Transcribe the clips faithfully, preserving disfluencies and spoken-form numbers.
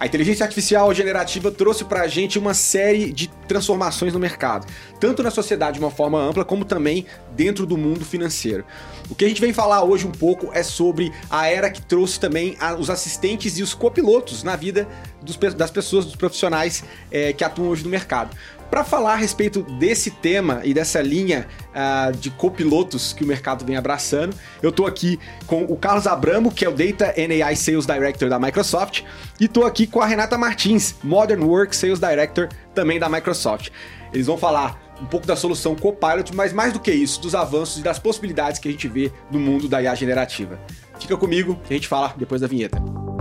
A inteligência artificial generativa trouxe para a gente uma série de transformações no mercado, tanto na sociedade de uma forma ampla, como também dentro do mundo financeiro. O que a gente vem falar hoje um pouco é sobre a era que trouxe também a, os assistentes e os copilotos na vida dos, das pessoas, dos profissionais é, que atuam hoje no mercado. Para falar a respeito desse tema e dessa linha uh, de copilotos que o mercado vem abraçando, eu estou aqui com o Carlos Abramo, que é o Data and A I Sales Director da Microsoft, e estou aqui com a Renata Martins, Modern Work Sales Director também da Microsoft. Eles vão falar um pouco da solução Copilot, mas mais do que isso, dos avanços e das possibilidades que a gente vê no mundo da I A generativa. Fica comigo que a gente fala depois da vinheta.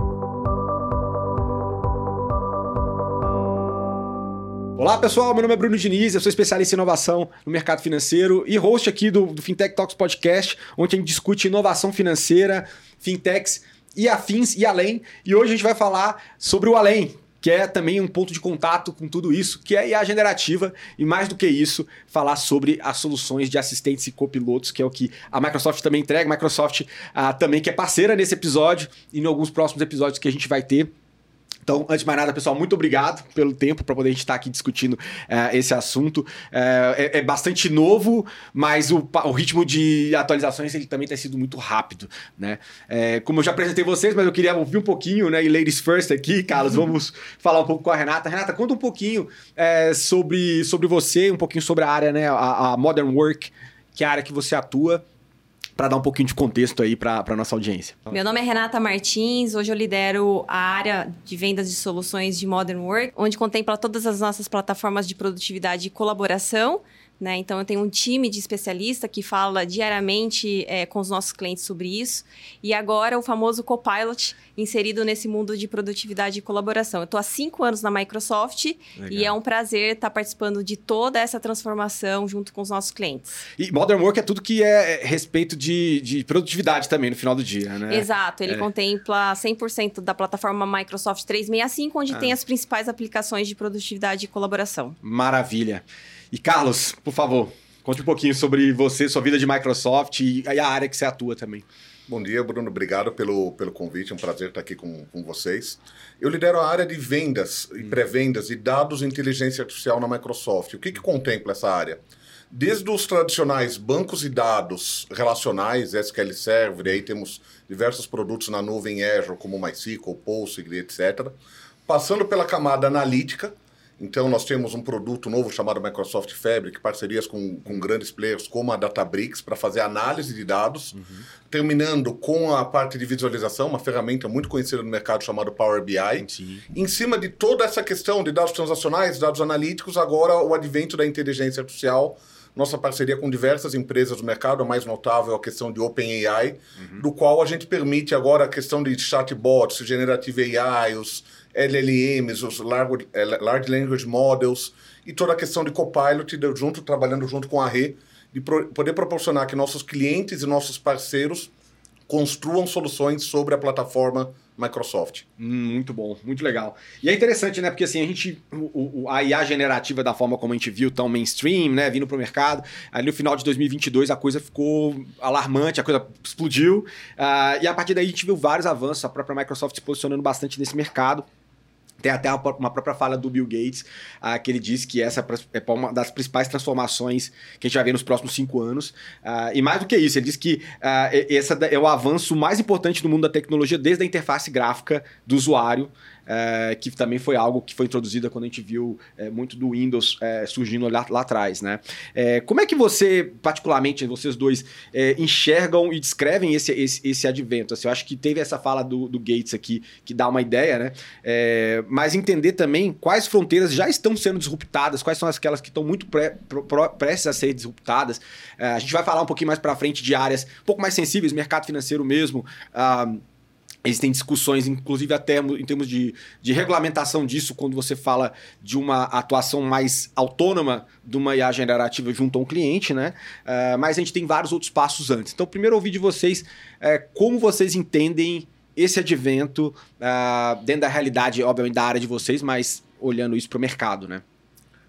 Olá pessoal, meu nome é Bruno Diniz, eu sou especialista em inovação no mercado financeiro e host aqui do, do Fintech Talks Podcast, onde a gente discute inovação financeira, fintechs e afins e além. E hoje a gente vai falar sobre o além, que é também um ponto de contato com tudo isso, que é a I A generativa e mais do que isso, falar sobre as soluções de assistentes e copilotos, que é o que a Microsoft também entrega. A Microsoft ah, também que é parceira nesse episódio e em alguns próximos episódios que a gente vai ter. Então, antes de mais nada, pessoal, muito obrigado pelo tempo para poder a gente estar aqui discutindo uh, esse assunto. Uh, é, é bastante novo, mas o, o ritmo de atualizações ele também tem sido muito rápido, né? É, como eu já apresentei vocês, mas eu queria ouvir um pouquinho, né? E ladies first aqui, Carlos, vamos falar um pouco com a Renata. Renata, conta um pouquinho é, sobre, sobre você, um pouquinho sobre a área, né? A, a Modern Work, que é a área que você atua, para dar um pouquinho de contexto aí para a nossa audiência. Meu nome é Renata Martins, hoje eu lidero a área de vendas de soluções de Modern Work, onde contempla todas as nossas plataformas de produtividade e colaboração. Né? Então, eu tenho um time de especialista que fala diariamente é, com os nossos clientes sobre isso. E agora, o famoso Copilot inserido nesse mundo de produtividade e colaboração. Eu estou há cinco anos na Microsoft. Legal. E é um prazer estar participando de toda essa transformação junto com os nossos clientes. E Modern Work é tudo que é respeito de, de produtividade também no final do dia, né? Exato. Ele é. contempla cem por cento da plataforma Microsoft trezentos e sessenta e cinco, onde ah. tem as principais aplicações de produtividade e colaboração. Maravilha. E Carlos, por favor, conte um pouquinho sobre você, sua vida de Microsoft e a área que você atua também. Bom dia, Bruno. Obrigado pelo, pelo convite. É um prazer estar aqui com, com vocês. Eu lidero a área de vendas e pré-vendas e dados e inteligência artificial na Microsoft. O que, que contempla essa área? Desde os tradicionais bancos e dados relacionais, S Q L Server, aí temos diversos produtos na nuvem Azure, como MySQL, Postgre, etcétera. Passando pela camada analítica. Então, nós temos um produto novo chamado Microsoft Fabric, parcerias com, com grandes players como a Databricks para fazer análise de dados, uhum. terminando com a parte de visualização, uma ferramenta muito conhecida no mercado chamada Power B I. Sim. Em cima de toda essa questão de dados transacionais, dados analíticos, agora o advento da inteligência artificial, nossa parceria com diversas empresas do mercado, a mais notável é a questão de OpenAI, uhum. do qual a gente permite agora a questão de chatbots, Generative A I, os L L Ms, os Large, large Language Models e toda a questão de Copilot, de, junto, trabalhando junto com a Rê, de pro, poder proporcionar que nossos clientes e nossos parceiros construam soluções sobre a plataforma Microsoft. Hum, muito bom, muito legal. E é interessante, né? Porque assim, a gente, o, o, a I A generativa da forma como a gente viu tão mainstream, né? Vindo para o mercado, ali no final de dois mil e vinte e dois a coisa ficou alarmante, a coisa explodiu. Uh, e a partir daí a gente viu vários avanços, a própria Microsoft se posicionando bastante nesse mercado. Tem até uma própria fala do Bill Gates, uh, que ele disse que essa é uma das principais transformações que a gente vai ver nos próximos cinco anos. Uh, e mais do que isso, ele disse que uh, esse é o avanço mais importante do mundo da tecnologia desde a interface gráfica do usuário, uh, que também foi algo que foi introduzido quando a gente viu uh, muito do Windows uh, surgindo lá, lá atrás. Né? Uh, como é que você, particularmente, vocês dois, uh, enxergam e descrevem esse, esse, esse advento? Assim, eu acho que teve essa fala do, do Gates aqui que dá uma ideia, né? Uh, mas entender também quais fronteiras já estão sendo disruptadas, quais são aquelas que estão muito pré, pré, prestes a ser disruptadas. Uh, a gente vai falar um pouquinho mais para frente de áreas um pouco mais sensíveis, mercado financeiro mesmo. Uh, existem discussões, inclusive até em termos de, de regulamentação disso, quando você fala de uma atuação mais autônoma de uma I A generativa junto a um cliente, né? Uh, mas a gente tem vários outros passos antes. Então, primeiro ouvir de vocês uh, como vocês entendem esse advento uh, dentro da realidade, obviamente, da área de vocês, mas olhando isso para o mercado, né?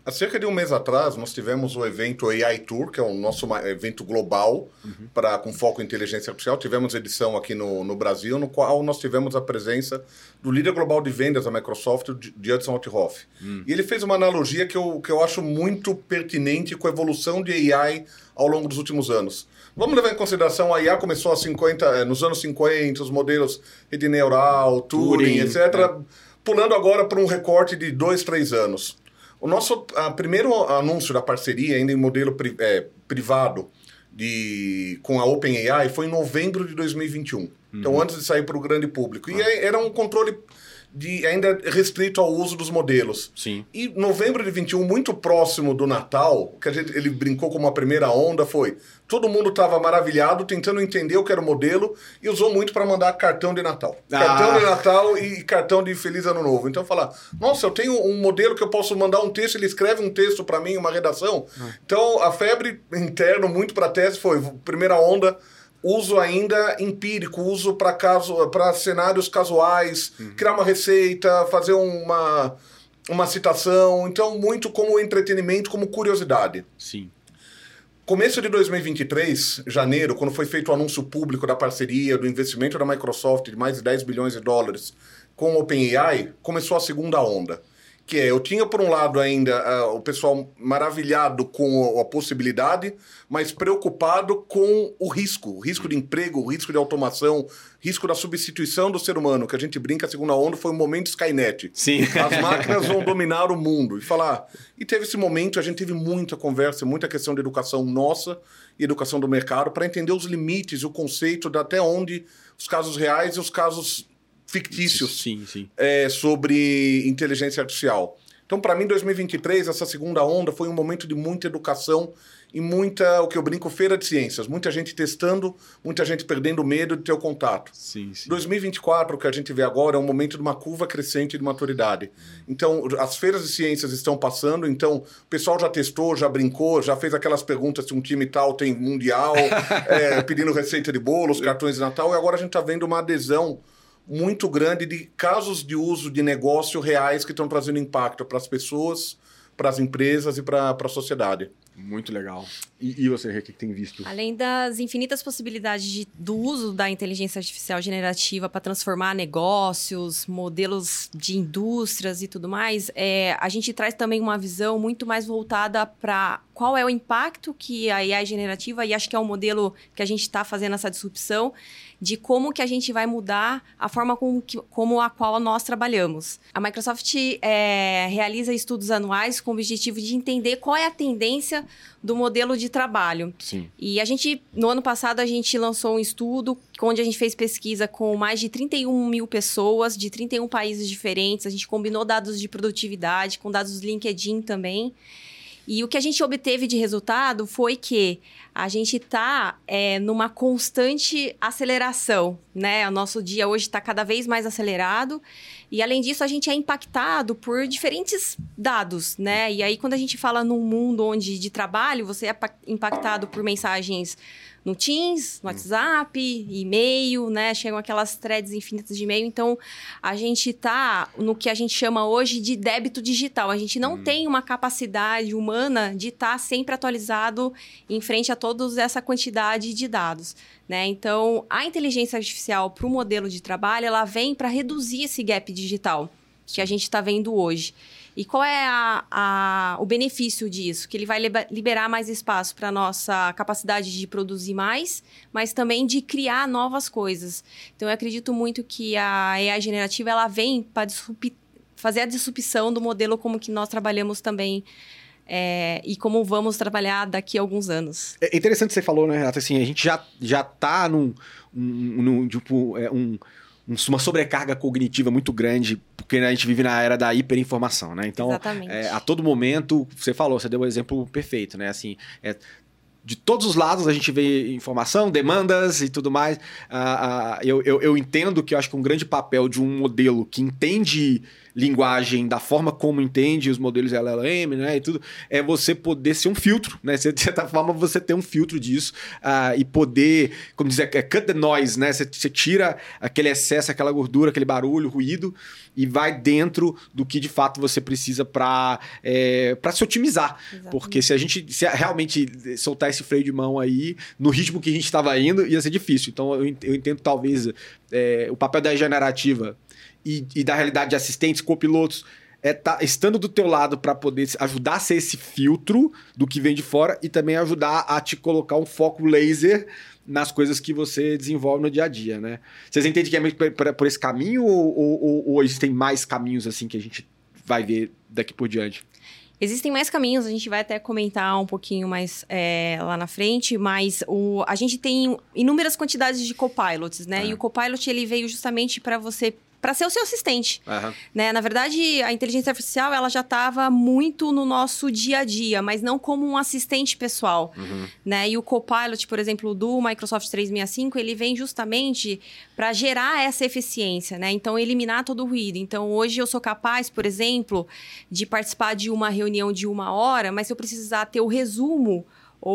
Há cerca de um mês atrás, nós tivemos o evento A I Tour, que é o nosso evento global uhum. pra, com foco em inteligência artificial. Tivemos edição aqui no, no Brasil, no qual nós tivemos a presença do líder global de vendas da Microsoft, o Judson Althoff. Uhum. E ele fez uma analogia que eu, que eu acho muito pertinente com a evolução de A I ao longo dos últimos anos. Vamos levar em consideração, a I A começou a cinquenta, nos anos cinquenta, os modelos rede neural, Turing, Turing etcétera, é. Pulando agora para um recorte de dois, três anos. O nosso a, primeiro anúncio da parceria, ainda em modelo pri, é, privado de, com a OpenAI, foi em novembro de dois mil e vinte e um. Uhum. Então, antes de sair para o grande público. E ah. era um controle de, ainda restrito ao uso dos modelos. Sim. E novembro de vinte e um, muito próximo do Natal, que a gente, ele brincou como a primeira onda, foi... Todo mundo estava maravilhado, tentando entender o que era o modelo e usou muito para mandar cartão de Natal. Ah. Cartão de Natal e cartão de Feliz Ano Novo. Então, falar, nossa, eu tenho um modelo que eu posso mandar um texto, ele escreve um texto para mim, uma redação. Ah. Então, a febre interna, muito para teste, foi, primeira onda, uso ainda empírico, uso para caso, para cenários casuais, uhum. criar uma receita, fazer uma, uma citação. Então, muito como entretenimento, como curiosidade. Sim. Começo de dois mil e vinte e três, janeiro, quando foi feito o anúncio público da parceria, do investimento da Microsoft de mais de dez bilhões de dólares com o OpenAI, começou a segunda onda. Que é, eu tinha por um lado ainda uh, o pessoal maravilhado com a possibilidade, mas preocupado com o risco. O risco de emprego, o risco de automação, risco da substituição do ser humano. Que a gente brinca, a segunda onda foi o momento Skynet. Sim. As máquinas vão dominar o mundo. E falar... E teve esse momento, a gente teve muita conversa, muita questão de educação nossa e educação do mercado para entender os limites e o conceito de até onde os casos reais e os casos fictícios sim, sim. É, sobre inteligência artificial. Então, para mim, dois mil e vinte e três, essa segunda onda foi um momento de muita educação e muita, o que eu brinco, feira de ciências. Muita gente testando, muita gente perdendo medo de ter o contato. Sim, sim. dois mil e vinte e quatro, o que a gente vê agora, é um momento de uma curva crescente de maturidade. Então, as feiras de ciências estão passando, então o pessoal já testou, já brincou, já fez aquelas perguntas se um time tal tem mundial, é, pedindo receita de bolos, cartões de Natal, e agora a gente está vendo uma adesão muito grande de casos de uso de negócio reais que estão trazendo impacto para as pessoas, para as empresas e para a sociedade. Muito legal. E, e você, o que tem visto? Além das infinitas possibilidades de, do uso da inteligência artificial generativa para transformar negócios, modelos de indústrias e tudo mais, é, a gente traz também uma visão muito mais voltada para qual é o impacto que a A I generativa, e acho que é um modelo que a gente está fazendo essa disrupção, de como que a gente vai mudar a forma como, que, como a qual nós trabalhamos. A Microsoft é, realiza estudos anuais com o objetivo de entender qual é a tendência do modelo de trabalho. Sim. E a gente, no ano passado, a gente lançou um estudo onde a gente fez pesquisa com mais de trinta e um mil pessoas, de trinta e um países diferentes. A gente combinou dados de produtividade com dados do LinkedIn também. E o que a gente obteve de resultado foi que a gente está é, numa constante aceleração, né? O nosso dia hoje está cada vez mais acelerado e, além disso, a gente é impactado por diferentes dados, né? E aí, quando a gente fala num mundo onde de trabalho, você é impactado por mensagens no Teams, no WhatsApp, e-mail, né? Chegam aquelas threads infinitas de e-mail. Então, a gente está no que a gente chama hoje de débito digital. A gente não hum. tem uma capacidade humana de estar tá sempre atualizado em frente a toda essa quantidade de dados, né? Então, a inteligência artificial para o modelo de trabalho, ela vem para reduzir esse gap digital que a gente está vendo hoje. E qual é a, a, o benefício disso? Que ele vai liberar mais espaço para a nossa capacidade de produzir mais, mas também de criar novas coisas. Então, eu acredito muito que a A I generativa ela vem para fazer a disrupção do modelo como que nós trabalhamos também é, e como vamos trabalhar daqui a alguns anos. É interessante que você falou, né, Renata? Assim, a gente já já está num, num, num tipo, é, um... uma sobrecarga cognitiva muito grande, porque né, a gente vive na era da hiperinformação, né? Então, é, a todo momento, você falou, você deu o exemplo perfeito, né? Assim, é, de todos os lados a gente vê informação, demandas e tudo mais. Uh, uh, eu, eu, eu entendo que eu acho que um grande papel de um modelo que entende linguagem da forma como entende os modelos L L M, né, e tudo, é você poder ser um filtro, né? De certa forma, você ter um filtro disso uh, e poder, como dizer, cut the noise, né? Você, você tira aquele excesso, aquela gordura, aquele barulho, ruído, e vai dentro do que de fato você precisa para é, para se otimizar. Exatamente. Porque se a gente se realmente soltar esse freio de mão aí, no ritmo que a gente estava indo, ia ser difícil. Então, eu, eu entendo talvez é, o papel da regenerativa E, e da realidade de assistentes, copilotos, é tá estando do teu lado para poder ajudar a ser esse filtro do que vem de fora e também ajudar a te colocar um foco laser nas coisas que você desenvolve no dia a dia, né? Vocês entendem que é meio por, por esse caminho ou, ou, ou existem mais caminhos assim que a gente vai ver daqui por diante? Existem mais caminhos, a gente vai até comentar um pouquinho mais é, lá na frente, mas o, a gente tem inúmeras quantidades de copilots, né? É. E o copilot, ele veio justamente para você para ser o seu assistente, uhum. né? Na verdade, a inteligência artificial ela já estava muito no nosso dia a dia, mas não como um assistente pessoal, uhum. né? E o Copilot, por exemplo, do Microsoft trezentos e sessenta e cinco, ele vem justamente para gerar essa eficiência, né? Então, eliminar todo o ruído. Então, hoje eu sou capaz, por exemplo, de participar de uma reunião de uma hora, mas se eu precisar ter o resumo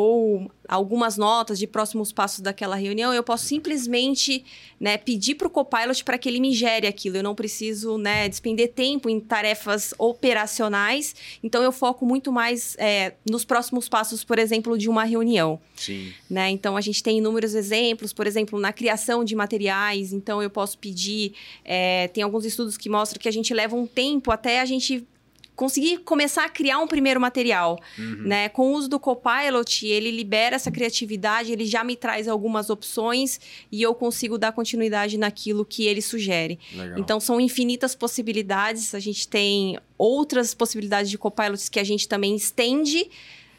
ou algumas notas de próximos passos daquela reunião, eu posso simplesmente, né, pedir para o Copilot para que ele me gere aquilo. Eu não preciso, né, despender tempo em tarefas operacionais. Então, eu foco muito mais é, nos próximos passos, por exemplo, de uma reunião. Sim. Né? Então, a gente tem inúmeros exemplos, por exemplo, na criação de materiais. Então, eu posso pedir... É, tem alguns estudos que mostram que a gente leva um tempo até a gente conseguir começar a criar um primeiro material, uhum. né? Com o uso do Copilot, ele libera essa criatividade, ele já me traz algumas opções e eu consigo dar continuidade naquilo que ele sugere. Legal. Então, são infinitas possibilidades. A gente tem outras possibilidades de Copilots que a gente também estende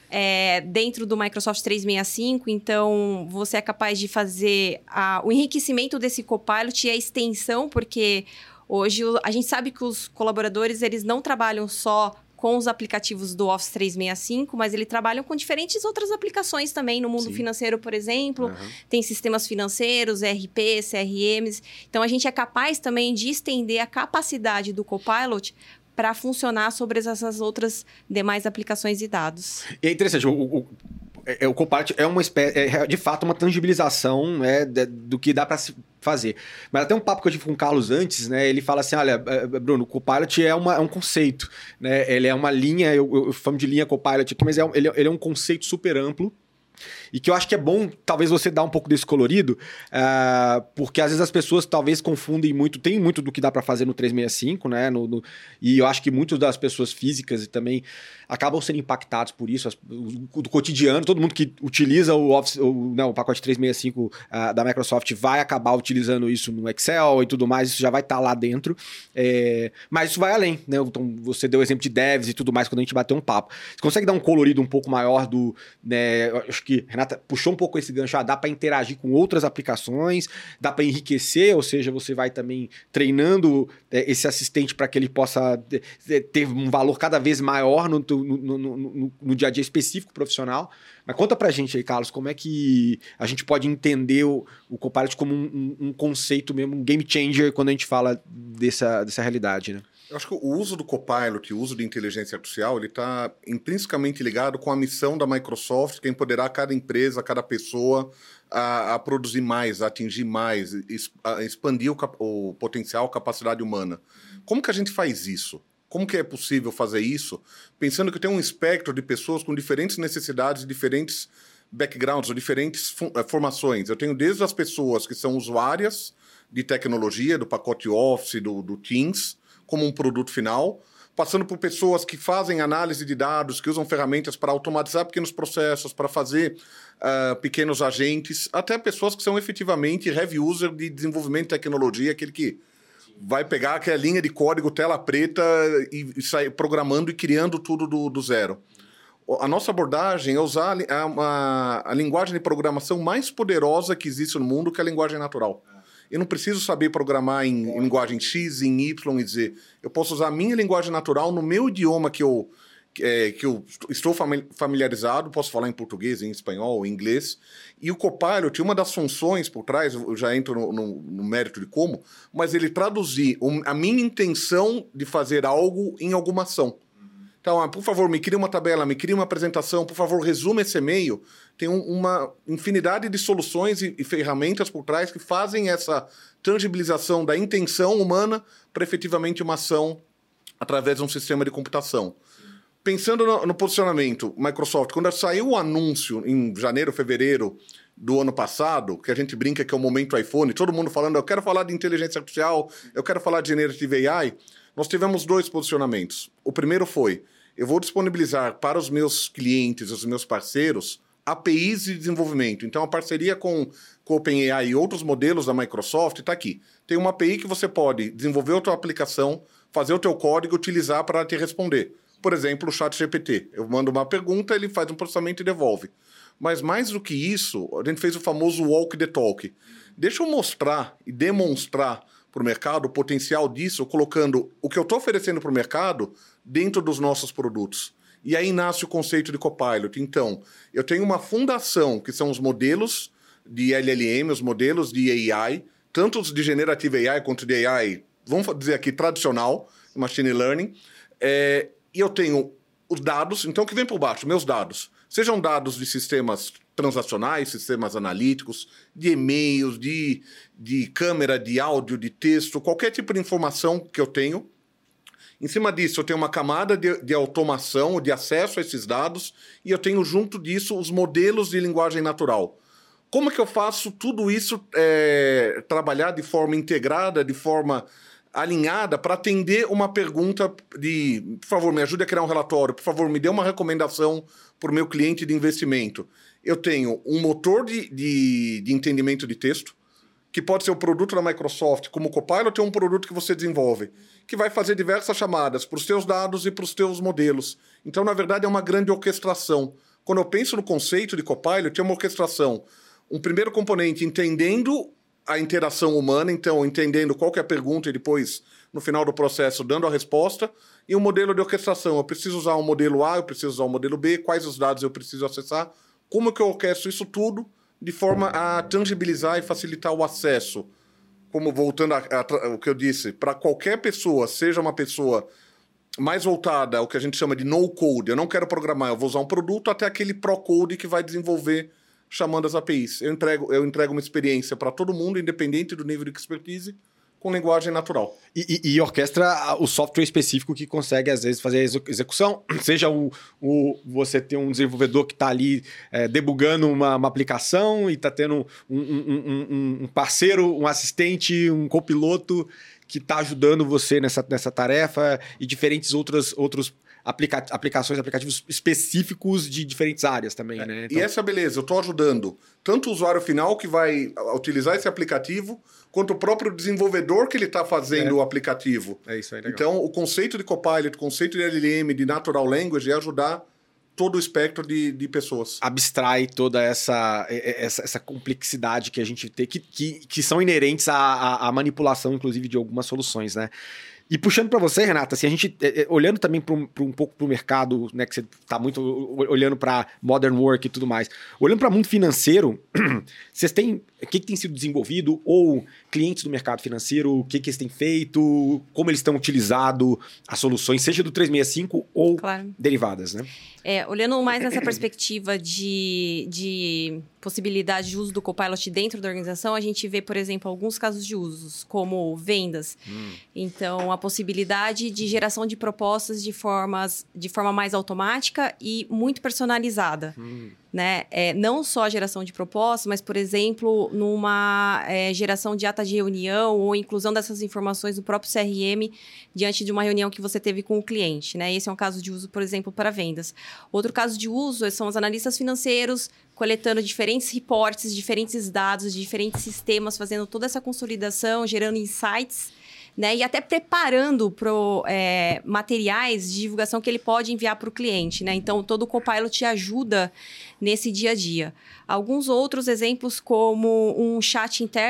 é, dentro do Microsoft trezentos e sessenta e cinco. Então, você é capaz de fazer a, o enriquecimento desse Copilot e a extensão, porque... Hoje, a gente sabe que os colaboradores, eles não trabalham só com os aplicativos do Office trezentos e sessenta e cinco, mas eles trabalham com diferentes outras aplicações também no mundo Sim. financeiro, por exemplo. Uhum. Tem sistemas financeiros, E R P, C R Ms. Então, a gente é capaz também de estender a capacidade do Copilot para funcionar sobre essas outras demais aplicações e dados. E é interessante, o... o... É, o Copilot é uma espécie, é de fato uma tangibilização né, de, do que dá para se fazer. Mas até um papo que eu tive com o Carlos antes, né? Ele fala assim, olha, Bruno, o Copilot é, uma, é um conceito, né? Ele é uma linha, eu, eu falo de linha Copilot aqui, mas é, ele, ele é um conceito super amplo. E que eu acho que é bom, talvez, você dar um pouco desse colorido, uh, porque às vezes as pessoas talvez confundem muito, tem muito do que dá para fazer no trezentos e sessenta e cinco, né? No, no, e eu acho que muitas das pessoas físicas também acabam sendo impactados por isso, as, o, do cotidiano, todo mundo que utiliza o, Office, o, não, o pacote trezentos e sessenta e cinco uh, da Microsoft vai acabar utilizando isso no Excel e tudo mais, isso já vai estar tá lá dentro, é, mas isso vai além, né? Então, você deu o exemplo de devs e tudo mais quando a gente bateu um papo. Você consegue dar um colorido um pouco maior do... Né, eu acho que Renata puxou um pouco esse gancho, ah, dá para interagir com outras aplicações, dá para enriquecer, ou seja, você vai também treinando é, esse assistente para que ele possa é, ter um valor cada vez maior no, no, no, no, no dia a dia específico profissional. Mas conta pra gente aí, Carlos, como é que a gente pode entender o, o Copilot como um, um, um conceito mesmo, um game changer quando a gente fala dessa, dessa realidade, né? Eu acho que o uso do Copilot, o uso de inteligência artificial, ele está intrinsecamente ligado com a missão da Microsoft, que é empoderar cada empresa, cada pessoa a, a produzir mais, a atingir mais, a expandir o, o potencial, a capacidade humana. Como que a gente faz isso? Como que é possível fazer isso? Pensando que tem um espectro de pessoas com diferentes necessidades, diferentes backgrounds, ou diferentes formações. Eu tenho desde as pessoas que são usuárias de tecnologia, do pacote Office, do, do Teams, como um produto final, passando por pessoas que fazem análise de dados, que usam ferramentas para automatizar pequenos processos, para fazer uh, pequenos agentes, até pessoas que são efetivamente heavy user de desenvolvimento de tecnologia, aquele que vai pegar aquela linha de código tela preta e, e sair programando e criando tudo do, do zero. A nossa abordagem é usar a, a, a linguagem de programação mais poderosa que existe no mundo, que é a linguagem natural. Eu não preciso saber programar em, em linguagem X, em Y e Z. Eu posso usar a minha linguagem natural no meu idioma que eu, é, que eu estou familiarizado, posso falar em português, em espanhol, em inglês. E o Copilot, uma das funções por trás, eu já entro no, no, no mérito de como, mas ele traduzir um, a minha intenção de fazer algo em alguma ação. Então, ah, por favor, me crie uma tabela, me crie uma apresentação, por favor, resume esse e-mail. Tem um, uma infinidade de soluções e, e ferramentas por trás que fazem essa tangibilização da intenção humana para efetivamente uma ação através de um sistema de computação. Pensando no, no posicionamento, Microsoft, quando saiu o anúncio em janeiro, fevereiro do ano passado, que a gente brinca que é o momento iPhone, todo mundo falando, eu quero falar de inteligência artificial, eu quero falar de Generative A I, nós tivemos dois posicionamentos. O primeiro foi, eu vou disponibilizar para os meus clientes, os meus parceiros, A P Is de desenvolvimento. Então, a parceria com, com o OpenAI e outros modelos da Microsoft está aqui. Tem uma A P I que você pode desenvolver a tua aplicação, fazer o teu código e utilizar para te responder. Por exemplo, o ChatGPT. Eu mando uma pergunta, ele faz um processamento e devolve. Mas mais do que isso, a gente fez o famoso walk the talk. Deixa eu mostrar e demonstrar para o mercado o potencial disso, colocando o que eu estou oferecendo para o mercado dentro dos nossos produtos. E aí nasce o conceito de Copilot. Então, eu tenho uma fundação, que são os modelos de L L M, os modelos de A I, tanto os de Generative A I quanto de A I, vamos dizer aqui, tradicional, Machine Learning, é, e eu tenho os dados, então o que vem por baixo? Meus dados. Sejam dados de sistemas transacionais, sistemas analíticos, de e-mails, de, de câmera, de áudio, de texto, qualquer tipo de informação que eu tenho. Em cima disso, eu tenho uma camada de, de automação, de acesso a esses dados, e eu tenho junto disso os modelos de linguagem natural. Como é que eu faço tudo isso é, trabalhar de forma integrada, de forma alinhada para atender uma pergunta de, por favor, me ajude a criar um relatório, por favor, me dê uma recomendação para o meu cliente de investimento. Eu tenho um motor de, de, de entendimento de texto, que pode ser o produto da Microsoft, como o Copilot, é um produto que você desenvolve, que vai fazer diversas chamadas para os teus dados e para os teus modelos. Então, na verdade, é uma grande orquestração. Quando eu penso no conceito de Copilot, é uma orquestração. Um primeiro componente entendendo a interação humana, então entendendo qual que é a pergunta e depois, no final do processo, dando a resposta, e um modelo de orquestração. Eu preciso usar o modelo A, eu preciso usar o modelo B, quais os dados eu preciso acessar, como que eu orquestro isso tudo de forma a tangibilizar e facilitar o acesso. Como voltando ao que eu disse, para qualquer pessoa, seja uma pessoa mais voltada ao que a gente chama de no-code, eu não quero programar, eu vou usar um produto, até aquele pro-code que vai desenvolver chamando as A P Is. Eu entrego, eu entrego uma experiência para todo mundo, independente do nível de expertise, com linguagem natural. E, e, e orquestra o software específico que consegue, às vezes, fazer a execução. Seja o, o, você ter um desenvolvedor que está ali é, debugando uma, uma aplicação e está tendo um, um, um, um parceiro, um assistente, um copiloto que está ajudando você nessa, nessa tarefa e diferentes outras, outros aplica aplicações, aplicativos específicos de diferentes áreas também, é, né? Então... E essa beleza, eu estou ajudando tanto o usuário final que vai utilizar esse aplicativo, quanto o próprio desenvolvedor que ele está fazendo é. o aplicativo. É isso aí, legal. Então, o conceito de Copilot, o conceito de L L M, de Natural Language, é ajudar todo o espectro de, de pessoas. Abstrai toda essa, essa, essa complexidade que a gente tem, que, que, que são inerentes à, à, à manipulação, inclusive, de algumas soluções, né? E puxando para você, Renata, assim, a gente, é, olhando também pra um, pra um pouco para o mercado, né, que você está muito olhando para modern work e tudo mais, olhando para o mundo financeiro, vocês têm, o que, que tem sido desenvolvido, ou clientes do mercado financeiro, o que, que eles têm feito, como eles estão utilizando as soluções, seja do trezentos e sessenta e cinco ou claro. derivadas, né? É, olhando mais nessa perspectiva de, de possibilidade de uso do Copilot dentro da organização, a gente vê, por exemplo, alguns casos de usos, como vendas. Hum. Então, a possibilidade de geração de propostas de, formas, de forma mais automática e muito personalizada. Hum. Né? É, não só a geração de propostas, mas, por exemplo, numa é, geração de ata de reunião ou inclusão dessas informações do próprio C R M diante de uma reunião que você teve com o cliente. Né? Esse é um caso de uso, por exemplo, para vendas. Outro caso de uso são os analistas financeiros coletando diferentes reportes, diferentes dados, diferentes sistemas, fazendo toda essa consolidação, gerando insights, né? E até preparando pro, é, materiais de divulgação que ele pode enviar para o cliente. Né? Então, todo o Copilot te ajuda nesse dia a dia. Alguns outros exemplos, como um chat interno,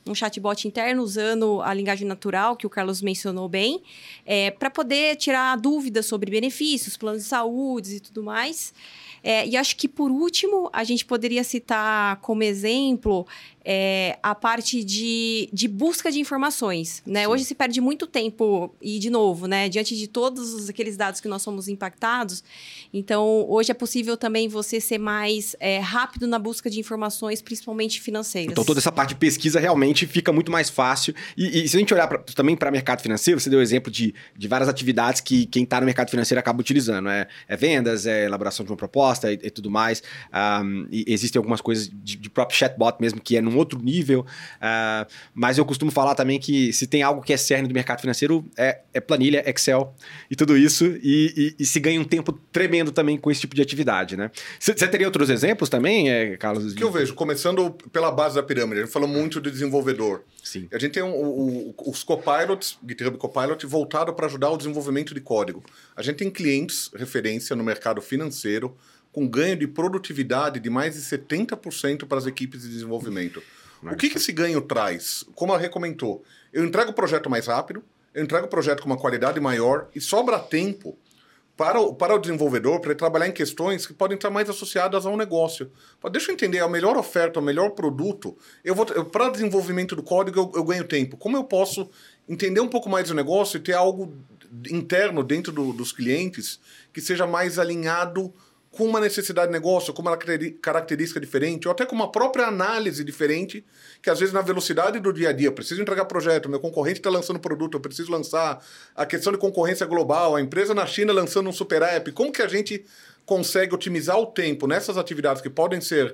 um chatbot interno usando a linguagem natural, que o Carlos mencionou bem, é, para poder tirar dúvidas sobre benefícios, planos de saúde e tudo mais. É, e acho que, por último, a gente poderia citar como exemplo é, a parte de, de busca de informações. Né? Hoje se perde muito tempo, e de novo, né, diante de todos aqueles dados que nós somos impactados. Então, hoje é possível também você ser mais é, rápido na busca de informações, principalmente financeiras. Então, toda essa parte de pesquisa realmente fica muito mais fácil. E, e se a gente olhar pra, também para o mercado financeiro, você deu o exemplo de, de várias atividades que quem está no mercado financeiro acaba utilizando. É, é vendas, é elaboração de uma proposta e, e tudo mais. Um, e existem algumas coisas de, de próprio chatbot mesmo, que é num outro nível. Uh, mas eu costumo falar também que se tem algo que é cerne do mercado financeiro, é, é planilha, Excel e tudo isso. E, e, e se ganha um tempo tremendo também com esse tipo de atividade, né? Você teria outros exemplos também, é, Carlos? Que eu vejo, começando pela base da pirâmide, a gente falou muito de desenvolvedor. Sim. A gente tem um, um, os copilots, GitHub Copilot, voltado para ajudar o desenvolvimento de código. A gente tem clientes, referência no mercado financeiro, com ganho de produtividade de mais de setenta por cento para as equipes de desenvolvimento. O que, que esse ganho traz? Como a Rê comentou, eu entrego o projeto mais rápido, eu entrego o projeto com uma qualidade maior e sobra tempo para o, para o desenvolvedor, para ele trabalhar em questões que podem estar mais associadas ao negócio. Deixa eu entender, a melhor oferta, o melhor produto, eu vou, eu, para desenvolvimento do código eu, eu ganho tempo. Como eu posso entender um pouco mais do negócio e ter algo interno dentro do, dos clientes que seja mais alinhado com uma necessidade de negócio, com uma característica diferente, ou até com uma própria análise diferente, que às vezes na velocidade do dia a dia, eu preciso entregar projeto, meu concorrente está lançando produto, eu preciso lançar, a questão de concorrência global, a empresa na China lançando um super app, como que a gente consegue otimizar o tempo nessas atividades que podem ser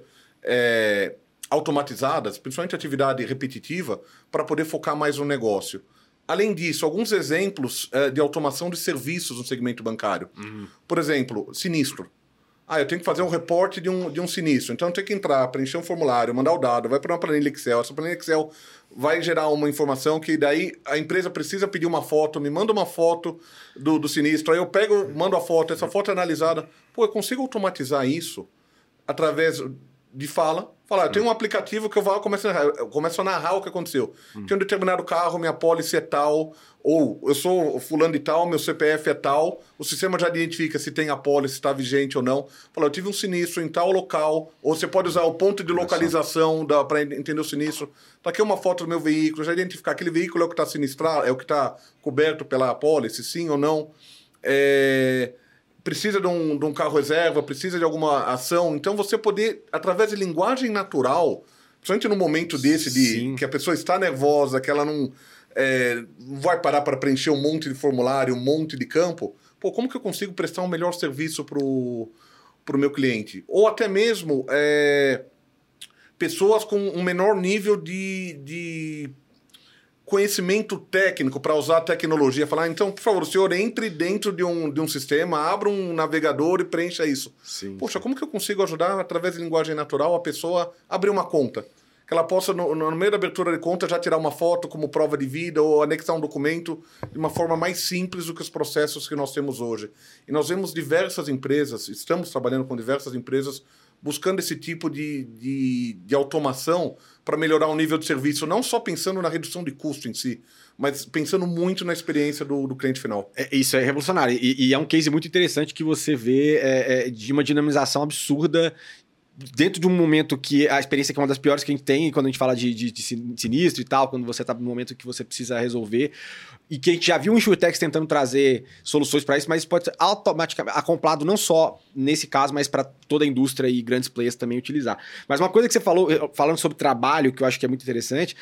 é, automatizadas, principalmente atividade repetitiva, para poder focar mais no negócio. Além disso, alguns exemplos é, de automação de serviços no segmento bancário. Uhum. Por exemplo, sinistro. Ah, eu tenho que fazer um reporte de um, de um sinistro. Então, eu tenho que entrar, preencher um formulário, mandar o dado, vai para uma planilha Excel. Essa planilha Excel vai gerar uma informação que daí a empresa precisa pedir uma foto, me manda uma foto do, do sinistro. Aí eu pego, mando a foto, essa foto é analisada. Pô, eu consigo automatizar isso através de fala. Falar, eu tenho um aplicativo que eu, vou, eu, começo a narrar, eu começo a narrar o que aconteceu. Hum. Tem um determinado carro, minha pólice é tal, ou eu sou fulano de tal, meu C P F é tal, o sistema já identifica se tem a pólice, se está vigente ou não. Fala, eu tive um sinistro em tal local, ou você pode usar o ponto de localização para entender o sinistro. Tá aqui uma foto do meu veículo, já identificar aquele veículo é o que está sinistrado, é o que está coberto pela pólice, sim ou não. É... Precisa de um, de um carro reserva, precisa de alguma ação. Então, você poder, através de linguagem natural, principalmente no momento desse, de Sim. que a pessoa está nervosa, que ela não é, vai parar para preencher um monte de formulário, um monte de campo, pô, como que eu consigo prestar um melhor serviço para o meu cliente? Ou até mesmo é, pessoas com um menor nível de... de conhecimento técnico para usar a tecnologia, falar, então, por favor, o senhor entre dentro de um, de um sistema, abra um navegador e preencha isso. Sim, Poxa, sim. como que eu consigo ajudar, através de linguagem natural, a pessoa a abrir uma conta? Que ela possa, no, no meio da abertura de conta, já tirar uma foto como prova de vida ou anexar um documento de uma forma mais simples do que os processos que nós temos hoje. E nós vemos diversas empresas, estamos trabalhando com diversas empresas, buscando esse tipo de, de, de automação para melhorar o nível de serviço, não só pensando na redução de custo em si, mas pensando muito na experiência do, do cliente final. É, isso é revolucionário. E, e é um case muito interessante que você vê é, é, de uma dinamização absurda dentro de um momento que a experiência que é uma das piores que a gente tem quando a gente fala de, de, de sinistro e tal, quando você está no momento que você precisa resolver, e que a gente já viu o InsurTech tentando trazer soluções para isso, mas isso pode ser automaticamente acoplado não só nesse caso, mas para toda a indústria e grandes players também utilizar. Mas uma coisa que você falou, falando sobre trabalho, que eu acho que é muito interessante,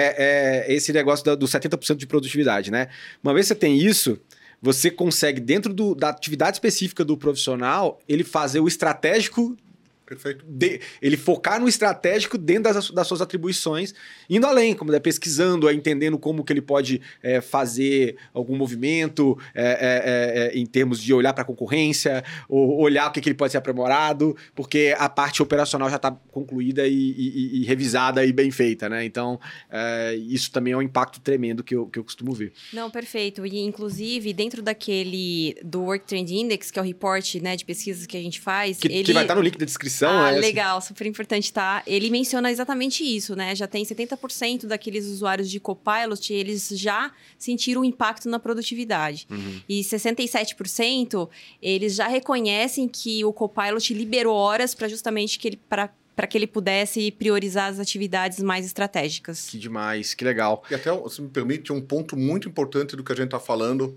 é, é esse negócio do, do setenta por cento de produtividade, né? Uma vez que você tem isso, você consegue, dentro do, da atividade específica do profissional, ele fazer o estratégico. Perfeito. De, ele focar no estratégico dentro das, das suas atribuições, indo além, como é, pesquisando, é, entendendo como que ele pode é, fazer algum movimento é, é, é, em termos de olhar para a concorrência, ou olhar o que, que ele pode ser aprimorado, porque a parte operacional já está concluída e, e, e revisada e bem feita, né? Então, é, isso também é um impacto tremendo que eu, que eu costumo ver. Não, perfeito. E, inclusive, dentro daquele do Work Trend Index, que é o reporte, né, de pesquisas que a gente faz... Que, ele... que vai estar no link da descrição definição. Ah, é legal, super importante, tá? Ele menciona exatamente isso, né? Já tem setenta por cento daqueles usuários de Copilot, eles já sentiram o impacto na produtividade. Uhum. E sessenta e sete por cento, eles já reconhecem que o Copilot liberou horas para justamente que ele... Pra para que ele pudesse priorizar as atividades mais estratégicas. Que demais, que legal. E até, se me permite, um ponto muito importante do que a gente está falando,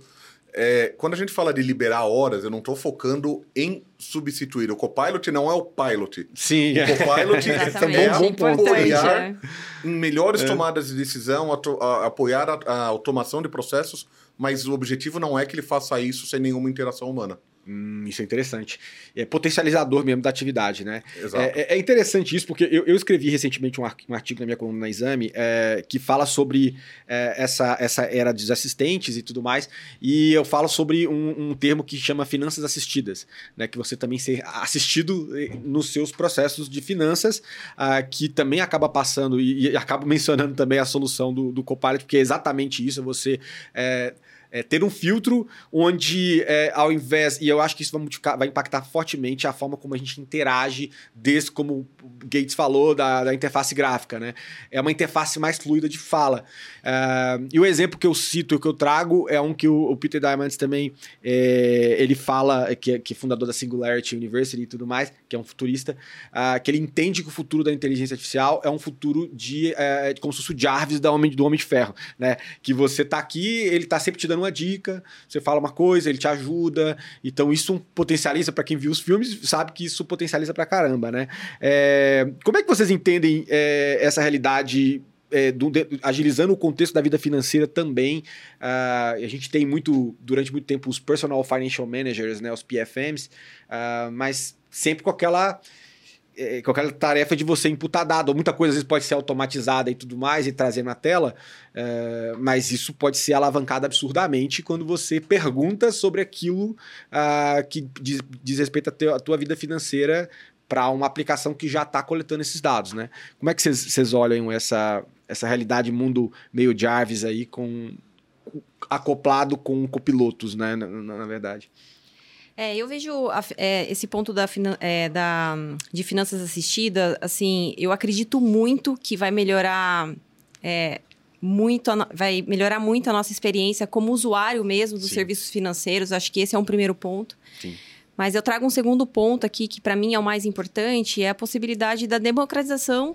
é, quando a gente fala de liberar horas, eu não estou focando em substituir. O Copilot não é o pilot. Sim. O Copilot também é apoiar é. em melhores é. tomadas de decisão, a, a, apoiar a, a automação de processos, mas o objetivo não é que ele faça isso sem nenhuma interação humana. Hum, isso é interessante. É potencializador mesmo da atividade, né? Exato. É, é interessante isso, porque eu, eu escrevi recentemente um, um artigo na minha coluna na Exame é, que fala sobre é, essa, essa era dos assistentes e tudo mais, e eu falo sobre um, um termo que chama finanças assistidas, né? Que você também ser assistido nos seus processos de finanças, uh, que também acaba passando, e, e acabo mencionando também a solução do, do Copilot, porque é exatamente isso, você... É, É, ter um filtro onde, é, ao invés... E eu acho que isso vai, modificar, vai impactar fortemente a forma como a gente interage, desde como o Gates falou, da, da interface gráfica, né? É uma interface mais fluida de fala. É, e o exemplo que eu cito, que eu trago, é um que o, o Peter Diamandis também... É, ele fala, que é, que é fundador da Singularity University e tudo mais, que é um futurista, uh, que ele entende que o futuro da inteligência artificial é um futuro de... É, como se fosse o Jarvis do Homem, do Homem de Ferro, né? Que você tá aqui, ele tá sempre te dando uma dica, você fala uma coisa, ele te ajuda, então isso potencializa, para quem viu os filmes, sabe que isso potencializa pra caramba, né? É, como é que vocês entendem é, essa realidade, é, do, de, agilizando o contexto da vida financeira também? Uh, a gente tem muito, durante muito tempo, os Personal Financial Managers, né, os P F Ms, uh, mas sempre com aquela... com aquela tarefa de você imputar dado. Muita coisa às vezes pode ser automatizada e tudo mais e trazer na tela, uh, mas isso pode ser alavancado absurdamente quando você pergunta sobre aquilo uh, que diz, diz respeito à, teu, à tua vida financeira para uma aplicação que já está coletando esses dados, né? Como é que vocês olham essa, essa realidade, mundo meio Jarvis aí, com, acoplado com copilotos, né? na, na, na verdade? É, eu vejo a, é, esse ponto da, é, da, de finanças assistidas, assim, eu acredito muito que vai melhorar, é, muito a, vai melhorar muito a nossa experiência como usuário mesmo dos Sim. serviços financeiros. Acho que esse é um primeiro ponto. Sim. Mas eu trago um segundo ponto aqui, que para mim é o mais importante, é a possibilidade da democratização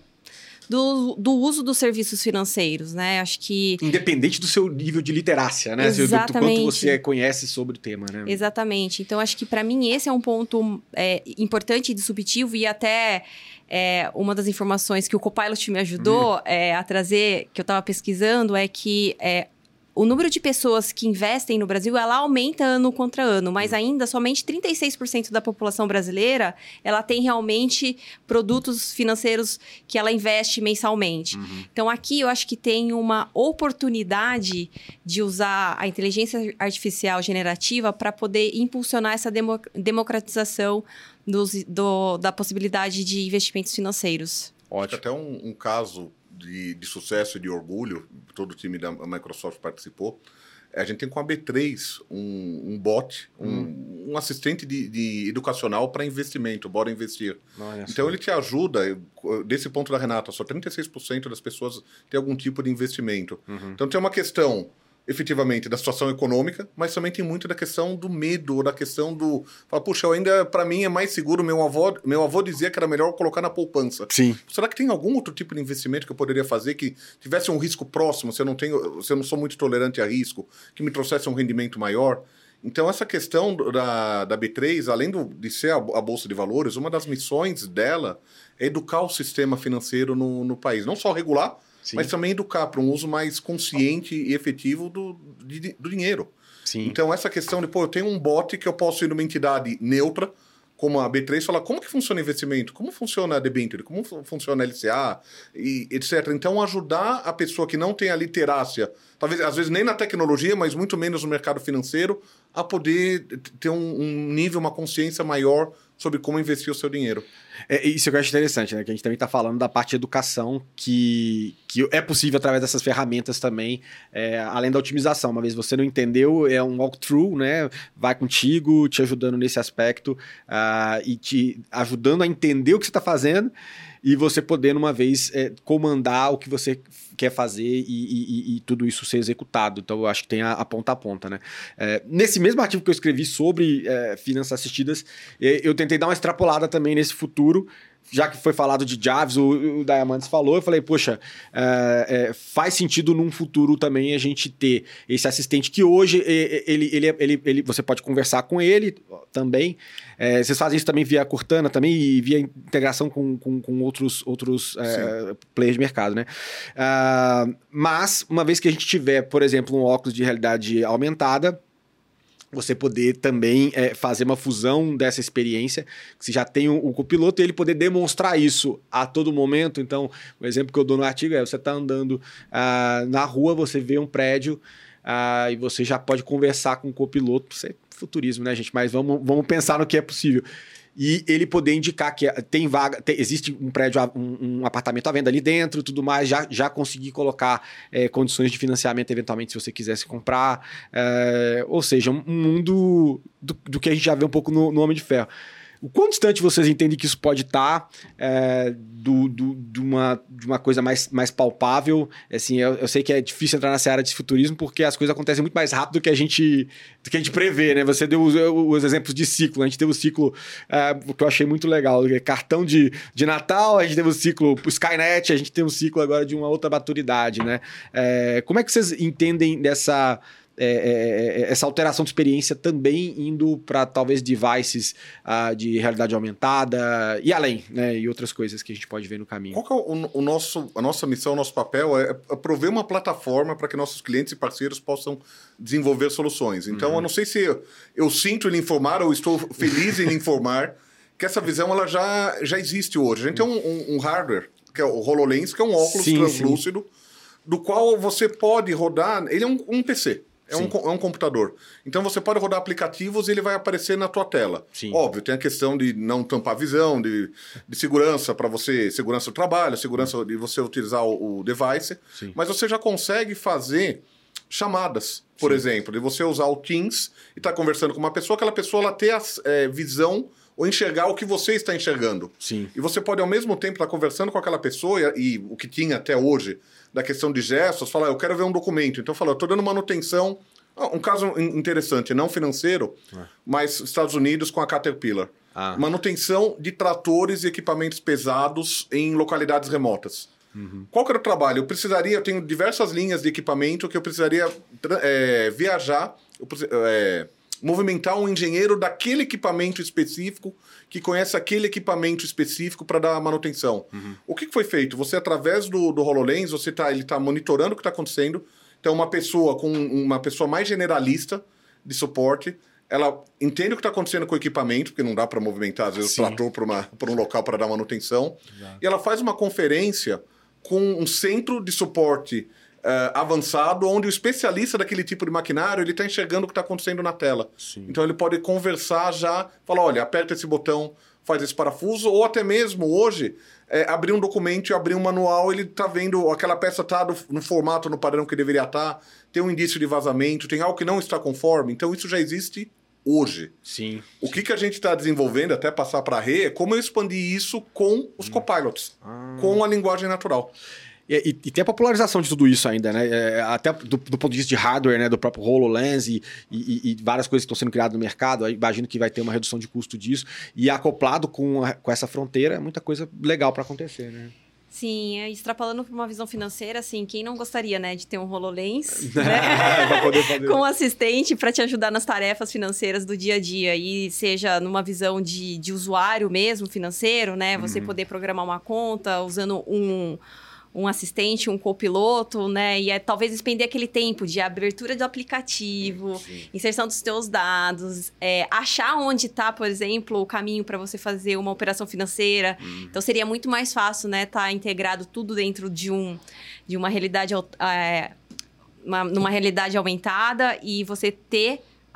Do, do uso dos serviços financeiros, né? Acho que... Independente do seu nível de literácia, né? Exatamente. Do quanto você conhece sobre o tema, né? Exatamente. Então, acho que para mim esse é um ponto é, importante e disruptivo, e até é, uma das informações que o Copilot me ajudou hum. é, a trazer, que eu estava pesquisando, é que... É, o número de pessoas que investem no Brasil, ela aumenta ano contra ano, mas ainda somente trinta e seis por cento da população brasileira, ela tem realmente produtos financeiros que ela investe mensalmente. Uhum. Então, aqui eu acho que tem uma oportunidade de usar a inteligência artificial generativa para poder impulsionar essa demo, democratização dos, do, da possibilidade de investimentos financeiros. Ótimo. Até um, um caso... De, de sucesso e de orgulho, todo o time da Microsoft participou. A gente tem com a B três um, um bot, um, hum. um assistente de, de educacional para investimento, Bora Investir. Olha então, só. Ele te ajuda, desse ponto da Renata, só trinta e seis por cento das pessoas têm algum tipo de investimento. Uhum. Então, tem uma questão... efetivamente, da situação econômica, mas também tem muito da questão do medo, da questão do... Fala, puxa, eu ainda, para mim, é mais seguro. Meu avô, meu avô dizia que era melhor colocar na poupança. Sim. Será que tem algum outro tipo de investimento que eu poderia fazer que tivesse um risco próximo, se eu não tenho, se eu não sou muito tolerante a risco, que me trouxesse um rendimento maior? Então, essa questão da, da B três, além do, de ser a, a Bolsa de Valores, uma das missões dela é educar o sistema financeiro no, no país. Não só regular, Sim. mas também educar para um uso mais consciente e efetivo do, de, do dinheiro. Sim. Então, essa questão de, pô, eu tenho um bot que eu posso ir numa entidade neutra, como a B três, falar como que funciona investimento, como funciona a debenture, como funciona a L C A, e etcétera. Então, ajudar a pessoa que não tem a literácia, talvez, às vezes, nem na tecnologia, mas muito menos no mercado financeiro, a poder ter um, um nível, uma consciência maior sobre como investir o seu dinheiro. É, isso que eu acho interessante, né? Que a gente também está falando da parte de educação, que, que é possível através dessas ferramentas também, é, além da otimização. Uma vez você não entendeu, é um walkthrough, né? Vai contigo, te ajudando nesse aspecto uh, e te ajudando a entender o que você está fazendo e você podendo, uma vez, é, comandar o que você quer fazer e, e, e tudo isso ser executado. Então, eu acho que tem a, a ponta a ponta, né? É, nesse mesmo artigo que eu escrevi sobre é, finanças assistidas, eu tentei dar uma extrapolada também nesse futuro, já que foi falado de Jarvis, o, o Diamandis falou, eu falei, poxa, é, é, faz sentido num futuro também a gente ter esse assistente que hoje ele, ele, ele, ele, você pode conversar com ele também. É, vocês fazem isso também via Cortana também e via integração com, com, com outros, outros é, players de mercado, né? Uh, mas, uma vez que a gente tiver, por exemplo, um óculos de realidade aumentada, você poder também é, fazer uma fusão dessa experiência, que você já tem o, o copiloto e ele poder demonstrar isso a todo momento. Então, o exemplo que eu dou no artigo é, você está andando uh, na rua, você vê um prédio uh, e você já pode conversar com o copiloto. Isso é futurismo, né, gente? Mas vamos, vamos pensar no que é possível. E ele poder indicar que tem vaga, tem, existe um prédio, um, um apartamento à venda ali dentro, tudo mais, já, já conseguir colocar é, condições de financiamento, eventualmente, se você quisesse comprar. É, ou seja, um mundo do, do que a gente já vê um pouco no, no Homem de Ferro. O quão distante vocês entendem que isso pode estar é, do, do, de, uma, de uma coisa mais, mais palpável? Assim, eu, eu sei que é difícil entrar nessa área de futurismo porque as coisas acontecem muito mais rápido do que a gente, do que a gente prevê, né? Você deu os, os exemplos de ciclo. A gente teve o ciclo é, que eu achei muito legal, cartão de, de Natal, a gente teve o ciclo Skynet, a gente tem um ciclo agora de uma outra maturidade, né? É, como é que vocês entendem dessa... É, é, essa alteração de experiência também indo para talvez devices uh, de realidade aumentada e além, né? E outras coisas que a gente pode ver no caminho. Qual que é o, o nosso, a nossa missão, o nosso papel é, é prover uma plataforma para que nossos clientes e parceiros possam desenvolver soluções. Então, uhum. eu não sei se eu, eu sinto em lhe informar ou estou feliz em lhe informar que essa visão ela já, já existe hoje. A gente uhum. tem um, um, um hardware, que é o HoloLens, que é um óculos sim, translúcido, sim. do qual você pode rodar... Ele é um, um P C. É um, é um computador. Então, você pode rodar aplicativos e ele vai aparecer na tua tela. Sim. Óbvio, tem a questão de não tampar a visão, de, de segurança para você, segurança do trabalho, segurança de você utilizar o, o device. Sim. Mas você já consegue fazer chamadas, por Sim. exemplo, de você usar o Teams e estar tá conversando com uma pessoa, aquela pessoa ela ter a é, visão ou enxergar o que você está enxergando. Sim. E você pode, ao mesmo tempo, estar tá conversando com aquela pessoa e, e o que tinha até hoje da questão de gestos, falar, eu quero ver um documento. Então, fala, eu estou dando manutenção... Um caso interessante, não financeiro, é. mas Estados Unidos com a Caterpillar. Ah. Manutenção de tratores e equipamentos pesados em localidades remotas. Uhum. Qual que era o trabalho? Eu precisaria, eu tenho diversas linhas de equipamento que eu precisaria é, viajar, eu, é, movimentar um engenheiro daquele equipamento específico que conhece aquele equipamento específico para dar manutenção. Uhum. O que foi feito? Você, através do, do HoloLens, você tá, ele está monitorando o que está acontecendo. Então, uma pessoa com uma pessoa mais generalista de suporte, ela entende o que está acontecendo com o equipamento, porque não dá para movimentar, às vezes, Sim. o trator para um local para dar manutenção. Exato. E ela faz uma conferência com um centro de suporte uh, avançado, onde o especialista daquele tipo de maquinário ele está enxergando o que está acontecendo na tela. Sim. Então, ele pode conversar já, falar, olha, aperta esse botão, faz esse parafuso, ou até mesmo hoje... É, abrir um documento e abrir um manual, ele tá vendo, aquela peça tá no, no formato, no padrão que deveria estar, tem um indício de vazamento, tem algo que não está conforme, então isso já existe hoje. Sim. O sim. que, que a gente está desenvolvendo, até passar para a Rê, é como eu expandir isso com os hum. copilots, ah. com a linguagem natural. E, e, e tem a popularização de tudo isso ainda, né? É, até do, do ponto de vista de hardware, né? Do próprio HoloLens e, e, e várias coisas que estão sendo criadas no mercado. Aí imagino que vai ter uma redução de custo disso. E acoplado com, a, com essa fronteira, é muita coisa legal para acontecer, né? Sim, extrapolando para uma visão financeira, assim, quem não gostaria, né, de ter um HoloLens, né? poder fazer. Com um assistente para te ajudar nas tarefas financeiras do dia a dia, e seja numa visão de, de usuário mesmo, financeiro, né? Você uhum. poder programar uma conta usando um... um assistente, um copiloto, né? E é talvez expender aquele tempo de abertura do aplicativo, Sim. inserção dos teus dados, é, achar onde está, por exemplo, o caminho para você fazer uma operação financeira. Hum. Então, seria muito mais fácil, né? Tá integrado tudo dentro de, um, de uma realidade... É, uma, numa realidade aumentada e você ter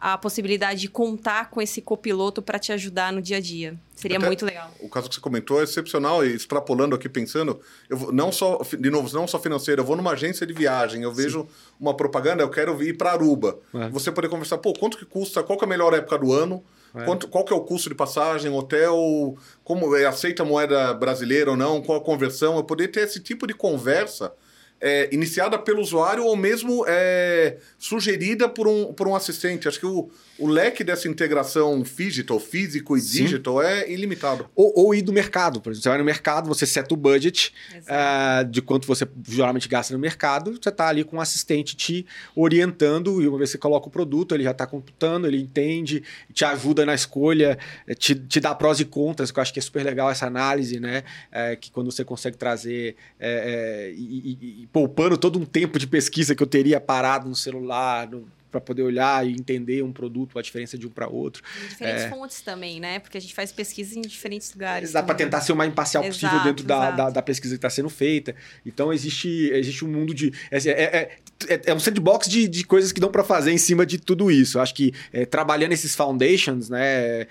a possibilidade de contar com esse copiloto para te ajudar no dia a dia. Seria Até muito legal. O caso que você comentou é excepcional, e extrapolando aqui, pensando, eu vou, não só, de novo, não só financeiro, eu vou numa agência de viagem, eu vejo Sim. uma propaganda, eu quero ir para Aruba. É. Você poder conversar, pô, quanto que custa, qual que é a melhor época do ano, é. quanto, qual que é o custo de passagem, hotel, como é, aceita moeda brasileira ou não, qual a conversão, eu poder ter esse tipo de conversa É, iniciada pelo usuário ou mesmo é, sugerida por um, por um assistente. Acho que o, o leque dessa integração digital, físico e Sim. digital é ilimitado. Ou, ou ir do mercado. Por exemplo, você vai no mercado, você seta o budget uh, de quanto você geralmente gasta no mercado, você está ali com um assistente te orientando e uma vez que você coloca o produto, ele já está computando, ele entende, te ajuda na escolha, te, te dá prós e contras, que eu acho que é super legal essa análise, né? É, que quando você consegue trazer é, é, e, e poupando todo um tempo de pesquisa que eu teria parado no celular, para poder olhar e entender um produto, a diferença de um para outro. Em diferentes é... fontes também, né? Porque a gente faz pesquisa em diferentes lugares. Dá para tentar ser o mais imparcial exato, possível dentro da, da, da pesquisa que está sendo feita. Então, existe, existe um mundo de... É, é, é, é um sandbox de, de coisas que dão para fazer em cima de tudo isso. Eu acho que é, trabalhando esses foundations, né?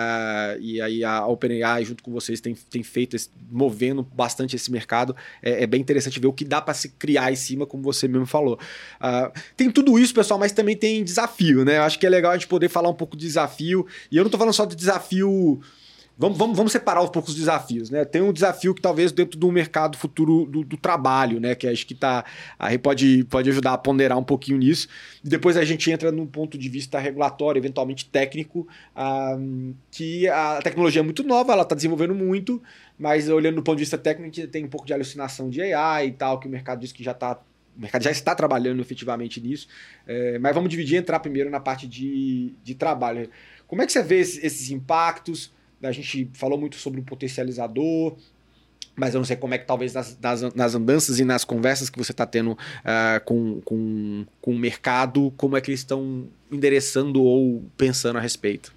Uh, e aí a OpenAI, junto com vocês, tem, tem feito, esse, movendo bastante esse mercado. É, é bem interessante ver o que dá para se criar em cima, como você mesmo falou. Uh, tem tudo isso, pessoal, mas também tem desafio, né? Eu acho que é legal a gente poder falar um pouco de desafio. E eu não tô falando só de desafio... Vamos, vamos, vamos separar um pouco os desafios, né? Tem um desafio que talvez dentro do mercado futuro do, do trabalho, né? Que acho que tá, aí pode, pode ajudar a ponderar um pouquinho nisso. E depois a gente entra num ponto de vista regulatório, eventualmente técnico, um, que a tecnologia é muito nova, ela está desenvolvendo muito, mas olhando do ponto de vista técnico, tem um pouco de alucinação de A I e tal, que o mercado diz que já está O mercado já está trabalhando efetivamente nisso, é, mas vamos dividir e entrar primeiro na parte de, de trabalho. Como é que você vê esses, esses impactos? A gente falou muito sobre o potencializador, mas eu não sei como é que talvez nas, nas, nas andanças e nas conversas que você está tendo uh, com, com, com o mercado, como é que eles estão endereçando ou pensando a respeito?